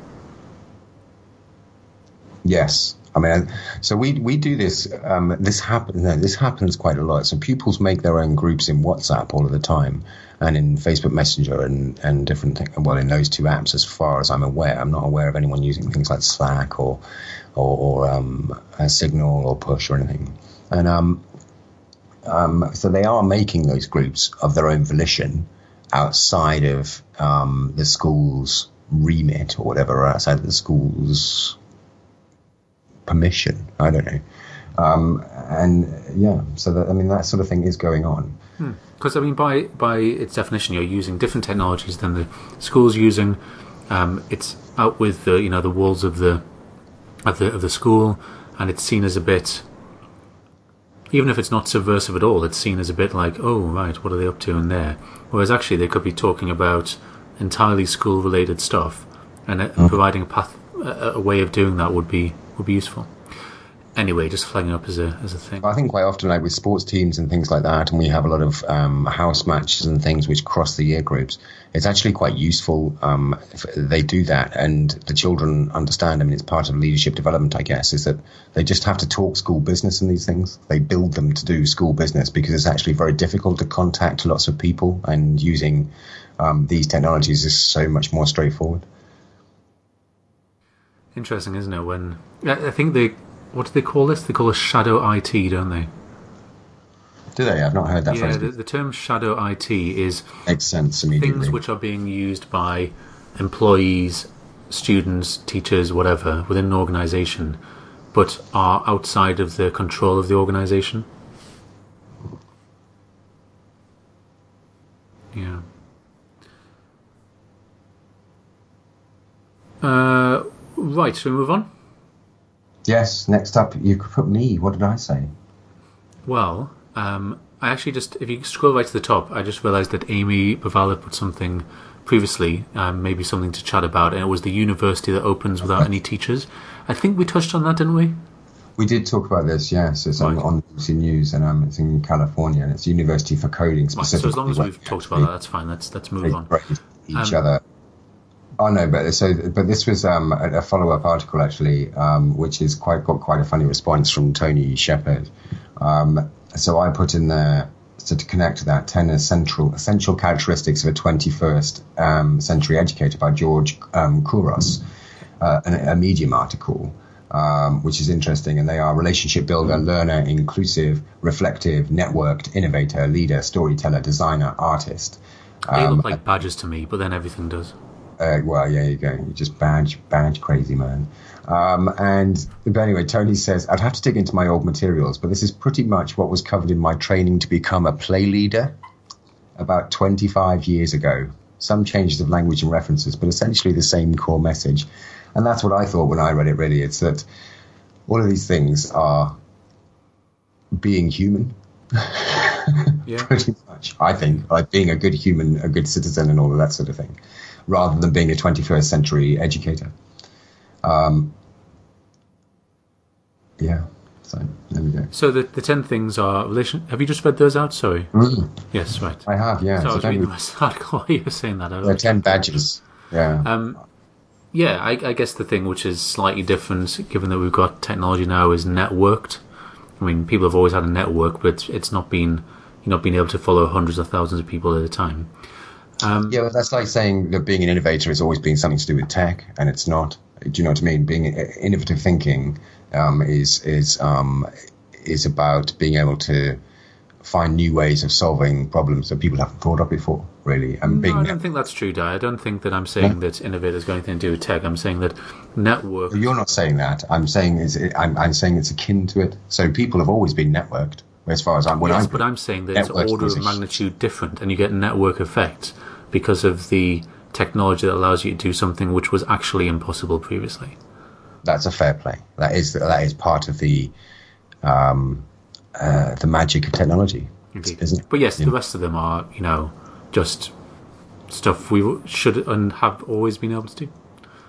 Yes. I mean, so we we do this. Um, this happens. No, this happens quite a lot. So pupils make their own groups in WhatsApp all of the time, and in Facebook Messenger and and different things. Well, in those two apps, as far as I'm aware, I'm not aware of anyone using things like Slack or or, or um, a Signal or Push or anything. And um, um, so they are making those groups of their own volition outside of um, the school's remit or whatever, or outside of the school's permission. I don't know. Um, and yeah, so that, I mean, that sort of thing is going on. Because hmm. I mean, by by its definition, you're using different technologies than the school's using. Um, it's out with the you know the walls of the of the of the school, and it's seen as a bit, even if it's not subversive at all, it's seen as a bit like, oh right, what are they up to in there? Whereas actually, they could be talking about entirely school-related stuff, and mm. providing a path, a, a way of doing that would be would be useful. anyway, just flagging up as a as a thing. I think quite often, like with sports teams and things like that, and we have a lot of um, house matches and things which cross the year groups. It's actually quite useful um, if they do that, and the children understand. I mean, it's part of leadership development, I guess, is that they just have to talk school business in these things. They build them to do school business because it's actually very difficult to contact lots of people, and using um, these technologies is so much more straightforward. Interesting, isn't it? When I think they. What do they call this? They call it shadow I T, don't they? Do they? I've not heard that yeah, phrase. Yeah, the, the term shadow I T is makes sense immediately. Things which are being used by employees, students, teachers, whatever, within an organisation, but are outside of the control of the organisation. Yeah. Uh, right, shall we move on? Yes, next up, you could put me. What did I say? Well, um, I actually just, if you scroll right to the top, I just realised that Amy Bavala put something previously, um, maybe something to chat about, and it was the university that opens without any teachers. I think we touched on that, didn't we? We did talk about this, yes. It's right. on, on B B C News, and um, it's in California, and it's University for Coding specifically. Right, so as long as we've talked about that, that's fine. Let's, let's move on. Each um, other. Oh no, but so but this was um, a, a follow-up article actually, um, which is quite got quite a funny response from Tony Shepard. Um, so I put in there, so to connect to that, ten essential essential characteristics of a twenty-first um, century educator by George um, Kouros, uh, an, a Medium article, um, which is interesting, and they are relationship builder, learner, inclusive, reflective, networked, innovator, leader, storyteller, designer, artist. They um, look like badges to me, but then everything does. Uh, well, yeah, you go. You're just badge, badge crazy, man. Um, and but anyway, Tony says, I'd have to dig into my old materials, but this is pretty much what was covered in my training to become a play leader about twenty-five years ago. Some changes of language and references, but essentially the same core message. And that's what I thought when I read it, really. It's that all of these things are being human. Yeah. Pretty much, I think, like being a good human, a good citizen and all of that sort of thing, rather than being a twenty-first century educator. Um, yeah, so there we go. So the the ten things are relation. Have you just read those out? Sorry. Mm. Yes, right. I have, yeah. So so I was reading the rest of the article while you were saying that. There are ten badges. Yeah. Um, yeah, I, I guess the thing which is slightly different, given that we've got technology now, is networked. I mean, people have always had a network, but it's, it's not been, you know, being able to follow hundreds of thousands of people at a time. Um, yeah, but that's like saying that being an innovator has always been something to do with tech, and it's not. Do you know what I mean? Being innovative thinking um, is is um, is about being able to find new ways of solving problems that people haven't thought of before, really. And no, being I don't think that's true, Di. I don't think that I'm saying no. that innovators got anything to do with tech. I'm saying that network. You're not saying that. I'm saying is I'm, I'm saying it's akin to it. So people have always been networked, as far as I'm. When yes, I'm but I'm saying that it's order of magnitude different, and you get network effects because of the technology that allows you to do something which was actually impossible previously. That's a fair play. That is that is part of the um, uh, the magic of technology. Indeed. Isn't it? But yes, yeah. the rest of them are, you know, just stuff we should and have always been able to do.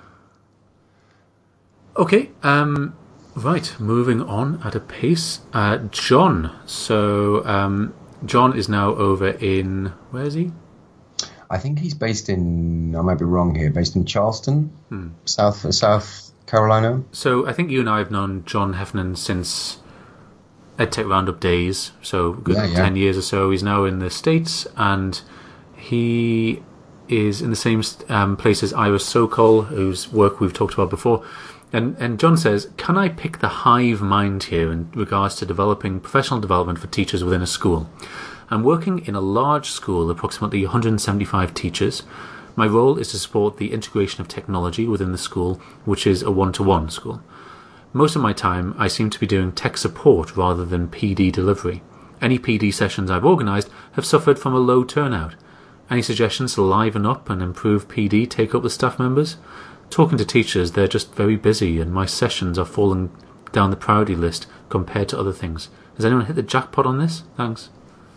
Okay, um, right, moving on at a pace. Uh, John. So um, John is now over in, where is he? I think he's based in, I might be wrong here, based in Charleston, hmm. South South Carolina. So I think you and I have known John Heffernan since EdTech Roundup days, so good yeah, yeah. ten years or so. He's now in the States, and he is in the same um, place as Iris Sokol, whose work we've talked about before. And, and John says, can I pick the hive mind here in regards to developing professional development for teachers within a school? I'm working in a large school, approximately one hundred seventy-five teachers. My role is to support the integration of technology within the school, which is a one-to-one school. Most of my time, I seem to be doing tech support rather than P D delivery. Any P D sessions I've organised have suffered from a low turnout. Any suggestions to liven up and improve P D take-up with staff members? Talking to teachers, they're just very busy, and my sessions are falling down the priority list compared to other things. Has anyone hit the jackpot on this? Thanks.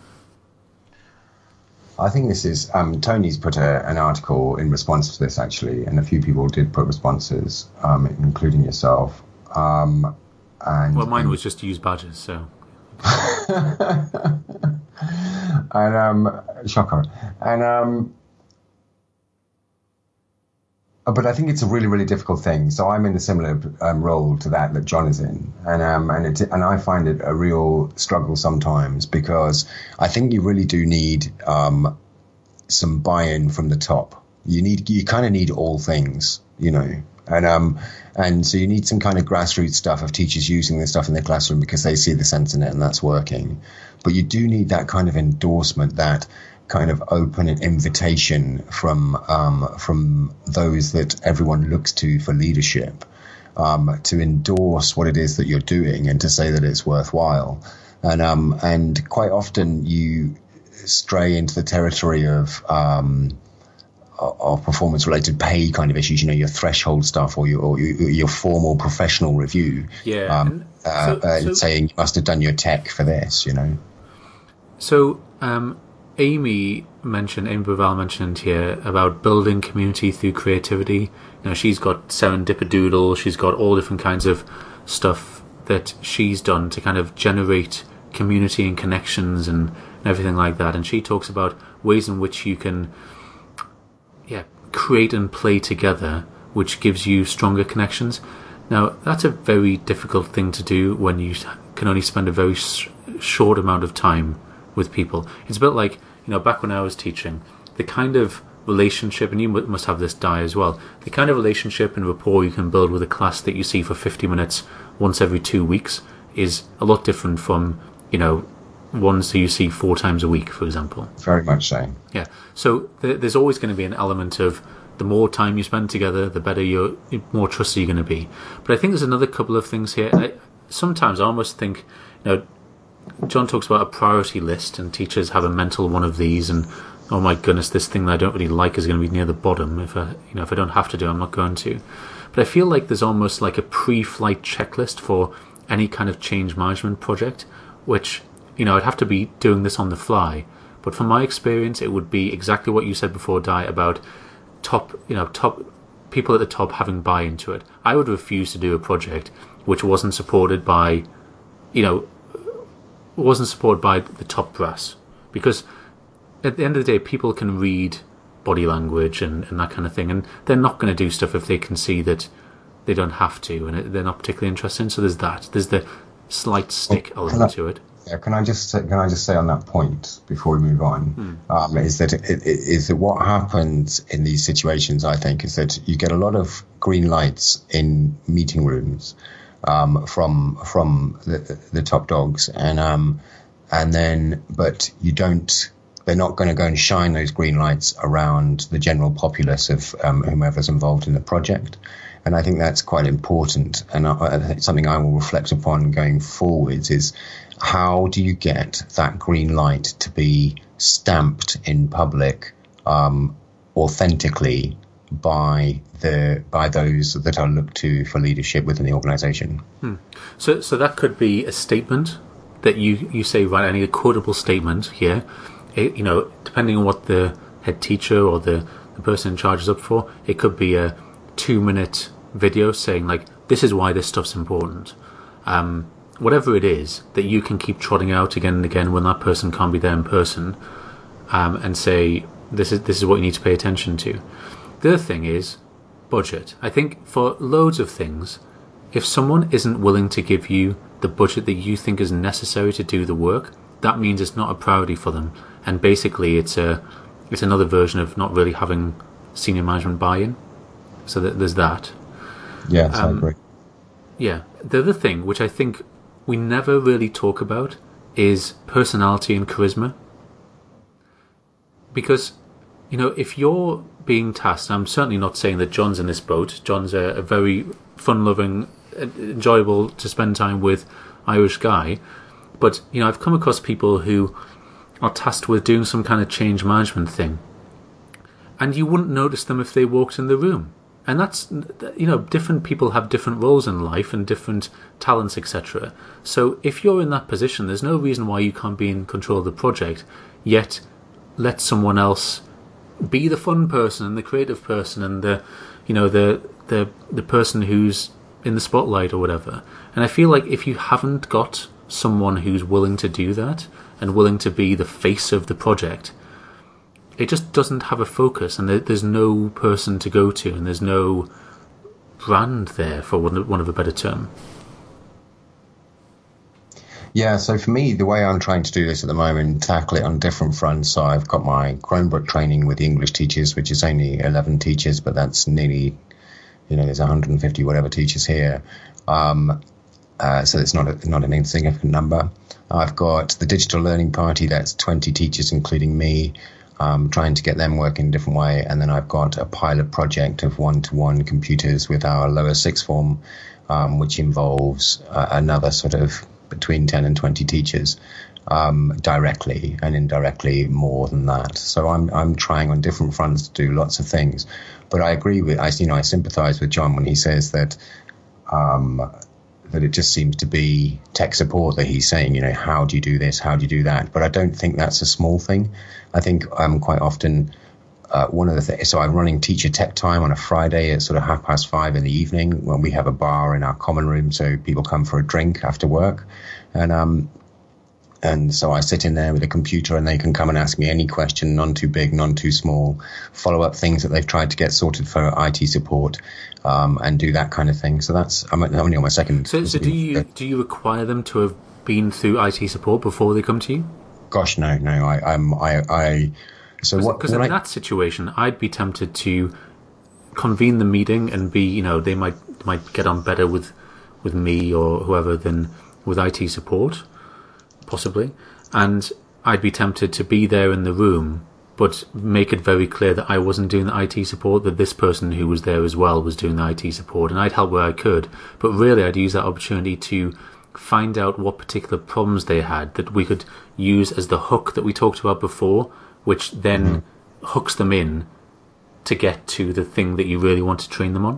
I think this is, um, Tony's put a, an article in response to this, actually, and a few people did put responses, um, including yourself. Um, And, well, mine and, was just to use badges, so. and um, shocker, and um, but I think it's a really, really difficult thing. So I'm in a similar um, role to that that John is in, and um, and it, and I find it a real struggle sometimes, because I think you really do need um, some buy-in from the top. You need, you kind of need all things, you know. And um and so you need some kind of grassroots stuff of teachers using this stuff in their classroom because they see the sense in it and that's working. But you do need that kind of endorsement, that kind of open invitation from um from those that everyone looks to for leadership, um to endorse what it is that you're doing and to say that it's worthwhile. And um and quite often you stray into the territory of um of performance-related pay kind of issues, you know, your threshold stuff, or your or your, your formal professional review. Yeah. Um, uh, so, uh, so, saying you must have done your tech for this, you know. So, um, Amy mentioned, Amy Breval mentioned here about building community through creativity. You know, she's got Serendipidoodle, she's got all different kinds of stuff that she's done to kind of generate community and connections and, and everything like that. And she talks about ways in which you can yeah, create and play together, which gives you stronger connections. Now, that's a very difficult thing to do when you can only spend a very sh- short amount of time with people. It's a bit like, you know, back when I was teaching, the kind of relationship, and you must have this, Di, as well, the kind of relationship and rapport you can build with a class that you see for fifty minutes once every two weeks is a lot different from, you know, ones that you see four times a week, for example. Very much so. Yeah. So th- there's always going to be an element of the more time you spend together, the better you're, more trusted you're going to be. But I think there's another couple of things here. I, sometimes I almost think, you know, John talks about a priority list, and teachers have a mental one of these, and oh my goodness, this thing that I don't really like is going to be near the bottom. If I, you know, if I don't have to do, I'm not going to. But I feel like there's almost like a pre-flight checklist for any kind of change management project, which, you know, I'd have to be doing this on the fly. But from my experience, it would be exactly what you said before, Di, about top, you know, top people at the top having buy into it. I would refuse to do a project which wasn't supported by, you know, wasn't supported by the top brass, because at the end of the day, people can read body language and, and that kind of thing, and they're not going to do stuff if they can see that they don't have to, and it, they're not particularly interested in. So there's that. There's the slight stick well, element to it. Yeah, can I just can I just say on that point before we move on, hmm. um, is that it, it, is that what happens in these situations, I think, is that you get a lot of green lights in meeting rooms um, from from the, the top dogs, and um, and then but you don't. They're not going to go and shine those green lights around the general populace of um, whomever's involved in the project. And I think that's quite important, and uh, something I will reflect upon going forwards is how do you get that green light to be stamped in public um, authentically by the by those that are looked to for leadership within the organisation. Hmm. So, so that could be a statement that you, you say, right? I need a quotable statement here. It, you know, depending on what the head teacher or the, the person in charge is up for, it could be a two-minute video saying, like, this is why this stuff's important. Um, whatever it is that you can keep trotting out again and again when that person can't be there in person, um, and say, this is this is what you need to pay attention to. The other thing is budget. I think for loads of things, if someone isn't willing to give you the budget that you think is necessary to do the work, that means it's not a priority for them. And basically it's a it's another version of not really having senior management buy-in. So that there's that. Yes, um, I agree. Yeah. The other thing, which I think we never really talk about, is personality and charisma. Because, you know, if you're being tasked, I'm certainly not saying that John's in this boat. John's a, a very fun-loving, enjoyable to spend time with Irish guy. But, you know, I've come across people who are tasked with doing some kind of change management thing, and you wouldn't notice them if they walked in the room. And that's, you know, different people have different roles in life and different talents, et cetera. So if you're in that position, there's no reason why you can't be in control of the project, yet let someone else be the fun person and the creative person and the, you know, the the the person who's in the spotlight or whatever. And I feel like if you haven't got someone who's willing to do that and willing to be the face of the project, it just doesn't have a focus, and there's no person to go to, and there's no brand there, for one of a better term. Yeah, so for me, the way I'm trying to do this at the moment, tackle it on different fronts. So I've got my Chromebook training with the English teachers, which is only eleven teachers, but that's nearly, you know, there's one hundred fifty whatever teachers here. Um, uh, so it's not a, not an insignificant number. I've got the Digital Learning Party, that's twenty teachers, including me, um, trying to get them working a different way. And then I've got a pilot project of one-to-one computers with our lower sixth form, um, which involves uh, another sort of between ten and twenty teachers, um, directly, and indirectly more than that. So I'm I'm trying on different fronts to do lots of things. But I agree with, I you know, I sympathise with John when he says that um, that it just seems to be tech support that he's saying, you know, how do you do this, how do you do that? But I don't think that's a small thing. I think um, quite often uh, one of the things, so I'm running teacher tech time on a Friday at sort of half past five in the evening when we have a bar in our common room, so people come for a drink after work. And um, and so I sit in there with a computer, and they can come and ask me any question, none too big, none too small, follow up things that they've tried to get sorted for I T support, um, and do that kind of thing. So that's, I'm only on my second. So, so do you do you require them to have been through I T support before they come to you? Gosh, no, no. I, I'm, I, I. So Cause, what? Because in I, that situation, I'd be tempted to convene the meeting and be, you know, they might might get on better with with me or whoever than with I T support, possibly. And I'd be tempted to be there in the room, but make it very clear that I wasn't doing the I T support, that this person who was there as well was doing the I T support, and I'd help where I could. But really, I'd use that opportunity to find out what particular problems they had that we could use as the hook that we talked about before, which then mm-hmm. hooks them in to get to the thing that you really want to train them on.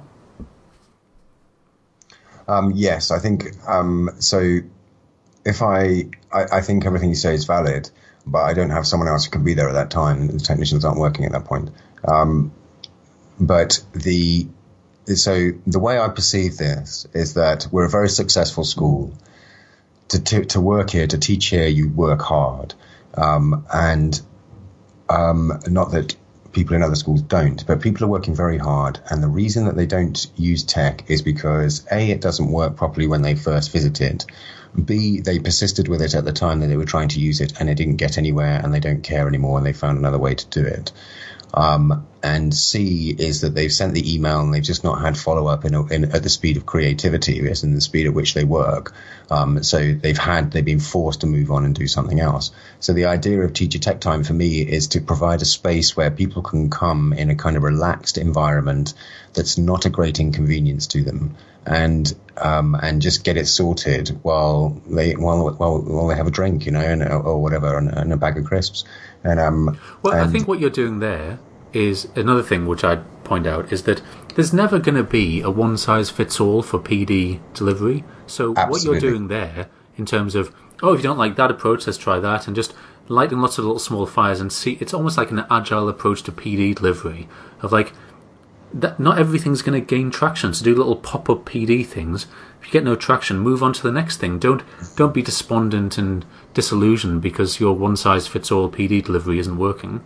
Um, yes, I think um, so. If I, I, I think everything you say is valid, but I don't have someone else who can be there at that time. The technicians aren't working at that point. Um, but the so the way I perceive this is that we're a very successful school. To to, to work here, to teach here, you work hard, um, and um, not that people in other schools don't, but people are working very hard. And the reason that they don't use tech is because A, it doesn't work properly when they first visit it. B, they persisted with it at the time that they were trying to use it, and it didn't get anywhere, and they don't care anymore, and they found another way to do it. Um, and C is that they've sent the email and they've just not had follow-up in, a, in at the speed of creativity, as in the speed at which they work. Um, so they've had, they've been forced to move on and do something else. So the idea of Teacher Tech Time for me is to provide a space where people can come in a kind of relaxed environment that's not a great inconvenience to them, and um, and just get it sorted while they while while, while they have a drink, you know, and, or whatever, and, and a bag of crisps. And um, well, and I think what you're doing there is another thing which I'd point out is that there's never going to be a one-size-fits-all for P D delivery. So Absolutely. What you're doing there in terms of, oh, if you don't like that approach, let's try that, and just lighting lots of little small fires and see, it's almost like an agile approach to P D delivery of like, that not everything's going to gain traction. So do little pop-up P D things. If you get no traction, move on to the next thing. Don't don't be despondent and disillusioned because your one-size-fits-all P D delivery isn't working.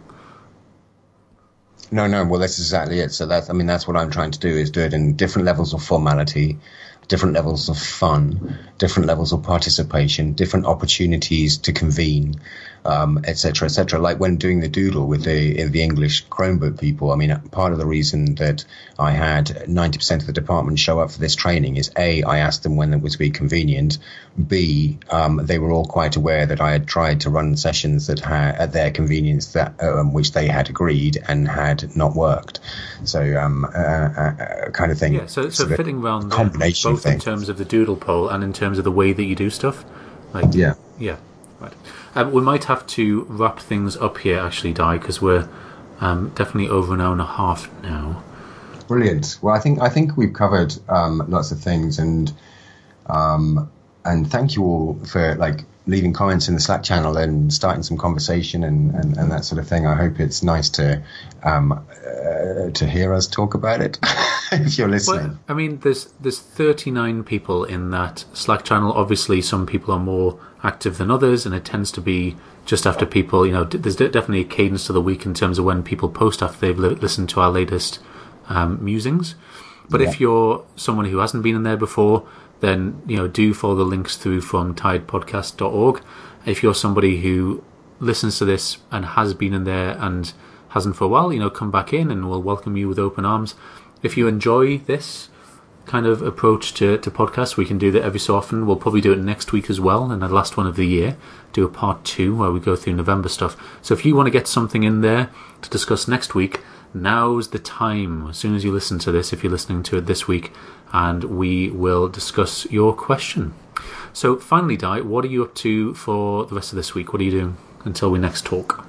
No, no. Well, that's exactly it. So that's, I mean, that's what I'm trying to do, is do it in different levels of formality, different levels of fun, different levels of participation, different opportunities to convene, um, et cetera, et cetera. Like when doing the doodle with the the English Chromebook people, I mean, part of the reason that I had ninety percent of the department show up for this training is A, I asked them when it would be convenient. B, um, they were all quite aware that I had tried to run sessions that had at their convenience, that um, which they had agreed and had not worked. So, um, uh, uh, kind of thing. Yeah. So, so fitting around combination both thing. in terms of the doodle poll and in terms of the way that you do stuff. Like, yeah. Yeah. Right. Um, we might have to wrap things up here, actually, Di, because we're um, definitely over an hour and a half now. Brilliant. Well, I think I think we've covered um, lots of things, and um, and thank you all for like leaving comments in the Slack channel and starting some conversation and, and, and that sort of thing. I hope it's nice to um, uh, to hear us talk about it if you're listening. Well, I mean, there's there's thirty-nine people in that Slack channel. Obviously, some people are more active than others, and it tends to be just after people, you know, there's definitely a cadence to the week in terms of when people post after they've li- listened to our latest um, musings. But yeah. If you're someone who hasn't been in there before, then, you know, do follow the links through from tide podcast dot org. If you're somebody who listens to this and has been in there and hasn't for a while, you know, come back in and we'll welcome you with open arms. If you enjoy this kind of approach to, to podcasts, we can do that every so often. We'll probably do it next week as well, and the last one of the year, do a part two where we go through November stuff. So if you want to get something in there to discuss next week, now's the time, as soon as you listen to this, if you're listening to it this week, and we will discuss your question. So finally, Di, what are you up to for the rest of this week? What are you doing until we next talk?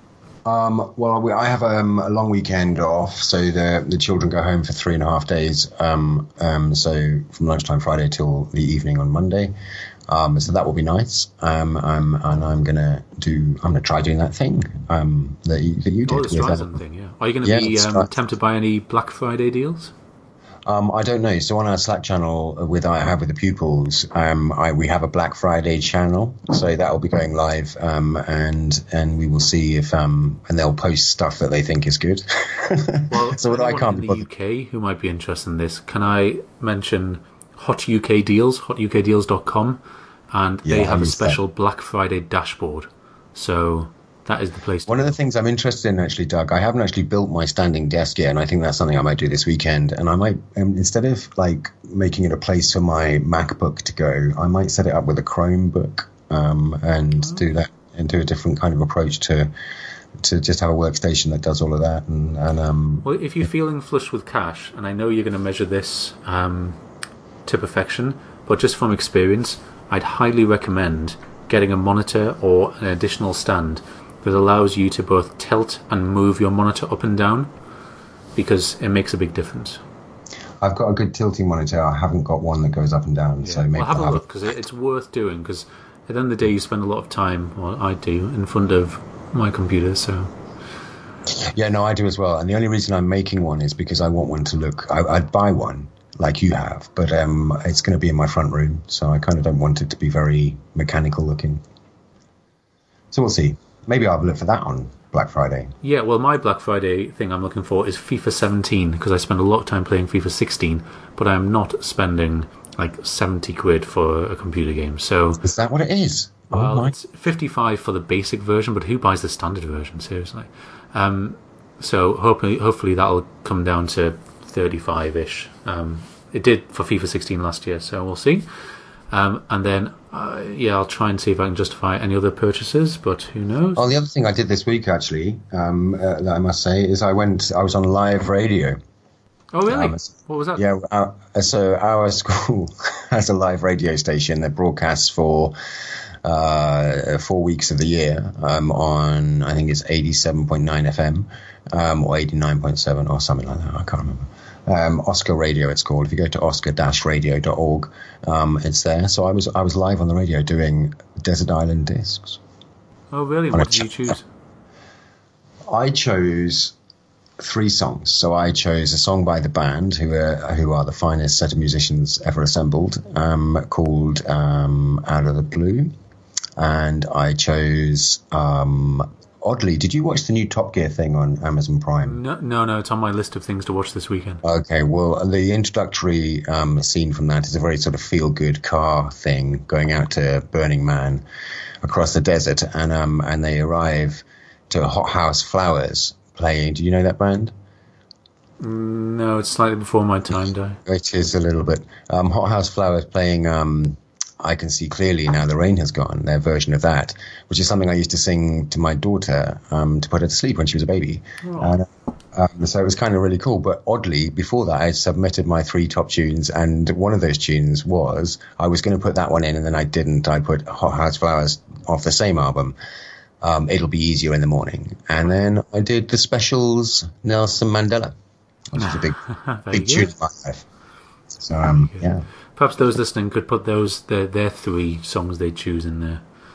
Um, well, we, I have um, a long weekend off, so the the children go home for three and a half days. Um, um, so from lunchtime Friday till the evening on Monday. Um, so that will be nice. Um, um, and I'm gonna do. I'm gonna try doing that thing um, that you, that you did. Oh, the Streisand thing, yeah. Are you going to yeah, be um, tempted by any Black Friday deals? Um, I don't know. So on our Slack channel with I have with the pupils, um, I, we have a Black Friday channel, so that will be going live, um, and and we will see if um, and they'll post stuff that they think is good. Well, so what I can't in be the U K who might be interested in this, can I mention Hot U K Deals, hot U K deals dot com, and they yeah, have a special that. Black Friday dashboard. So that is the place to One go. of the things I'm interested in, actually, Doug, I haven't actually built my standing desk yet, and I think that's something I might do this weekend. And I might, um, instead of like making it a place for my MacBook to go, I might set it up with a Chromebook um, and oh. do that and do a different kind of approach to to just have a workstation that does all of that. And, and um, well, if you're feeling flush with cash, and I know you're going to measure this um, to perfection, but just from experience, I'd highly recommend getting a monitor or an additional stand that allows you to both tilt and move your monitor up and down, because it makes a big difference. I've got a good tilting monitor. I haven't got one that goes up and down. Yeah. So maybe well, have I'll a have look, because it. it's worth doing, because at the end of the day you spend a lot of time, well I do, in front of my computer, so... Yeah, no, I do as well. And the only reason I'm making one is because I want one to look... I, I'd buy one, like you have, but um, it's going to be in my front room, so I kind of don't want it to be very mechanical looking. So we'll see. Maybe I'll look for that on Black Friday. Yeah, well, my Black Friday thing I'm looking for is FIFA seventeen, because I spend a lot of time playing FIFA sixteen, but I'm not spending like seventy quid for a computer game. So is that what it is? Well, oh my. It's fifty-five for the basic version, but who buys the standard version? Seriously. Um, so hopefully, hopefully that'll come down to thirty-five-ish. Um, it did for FIFA sixteen last year, so we'll see. Um, and then, uh, yeah, I'll try and see if I can justify any other purchases, but who knows? Oh, the other thing I did this week, actually, um, uh, that I must say, is I went, I was on live radio. Oh, really? Um, what was that? Yeah, our, so our school has a live radio station that broadcasts for uh, four weeks of the year um, on, I think it's eighty-seven point nine F M um, or eighty-nine point seven or something like that. I can't remember. Um, Oscar Radio, it's called. If you go to oscar dash radio dot org, um, it's there. So I was I was live on the radio doing Desert Island Discs. Oh, really? What did you choose? I chose three songs. So I chose a song by the band, who are who are the finest set of musicians ever assembled, um, called um, Out of the Blue, and I chose. Um, Oddly, did you watch the new Top Gear thing on Amazon Prime? No, no, no. It's on my list of things to watch this weekend. Okay, well, the introductory um, scene from that is a very sort of feel-good car thing, going out to Burning Man across the desert, and um, and they arrive to Hot House Flowers playing. Do you know that band? No, it's slightly before my time, Di. It is a little bit. Um, Hot House Flowers playing... Um, I Can See Clearly Now the Rain Has Gone, their version of that, which is something I used to sing to my daughter um, to put her to sleep when she was a baby. Oh. And, um, so it was kind of really cool. But oddly, before that, I submitted my three top tunes, and one of those tunes was, I was going to put that one in, and then I didn't. I put Hot House Flowers off the same album, um, It'll Be Easier in the Morning. And then I did the Specials Nelson Mandela, which is a big, big tune in my life. So, um, yeah. Perhaps those listening could put those their their three songs they choose in there.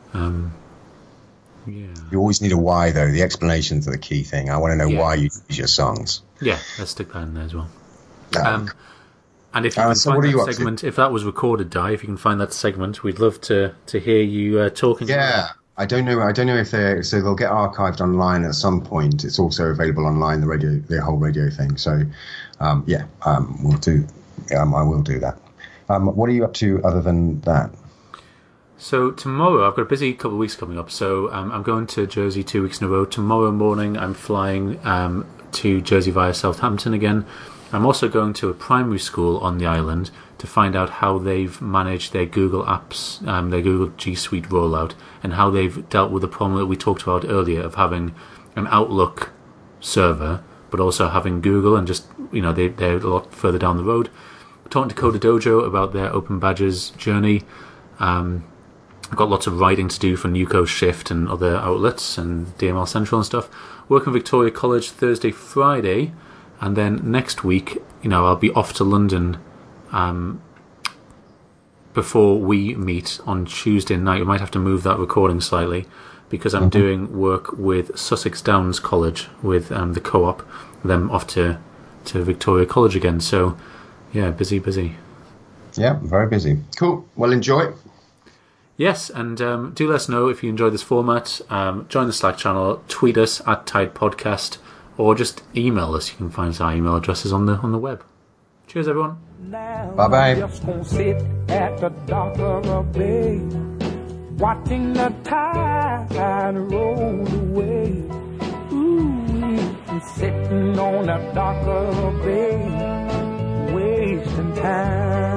Um, yeah. You always need a why, though. The explanations are the key thing. I want to know yeah. why you use your songs. Yeah, let's stick that in there as well. Um, um, and if you uh, can so find what are that you segment, if that was recorded, Di, if you can find that segment, we'd love to, to hear you uh, talking. Yeah, I don't know. I don't know if they so they'll get archived online at some point. It's also available online, the radio, the whole radio thing. So, um, yeah, um, we'll do. Um, I will do that. Um, what are you up to other than that? So tomorrow, I've got a busy couple of weeks coming up. So um, I'm going to Jersey two weeks in a row. Tomorrow morning, I'm flying um, to Jersey via Southampton again. I'm also going to a primary school on the island to find out how they've managed their Google Apps, um, their Google G Suite rollout, and how they've dealt with the problem that we talked about earlier of having an Outlook server, but also having Google, and just, you know, they, they're a lot further down the road. We're talking to Coda Dojo about their Open Badges journey. Um, I've got lots of writing to do for Nuco Shift and other outlets and D M L Central and stuff. Working Victoria College Thursday, Friday, and then next week, you know, I'll be off to London um, before we meet on Tuesday night. We might have to move that recording slightly because I'm mm-hmm. doing work with Sussex Downs College with um, the co-op. Them off to, to Victoria College again. So, yeah, busy, busy. Yeah, very busy. Cool. Well, enjoy. Yes, and um, do let us know if you enjoy this format. Um, join the Slack channel, tweet us at Tide Podcast, or just email us. You can find our email addresses on the on the web. Cheers, everyone. Bye bye. Just gonna sit at the dock of a bay, watching the tide roll away. Ooh, I'm sitting on the dock of a bay, wasting time.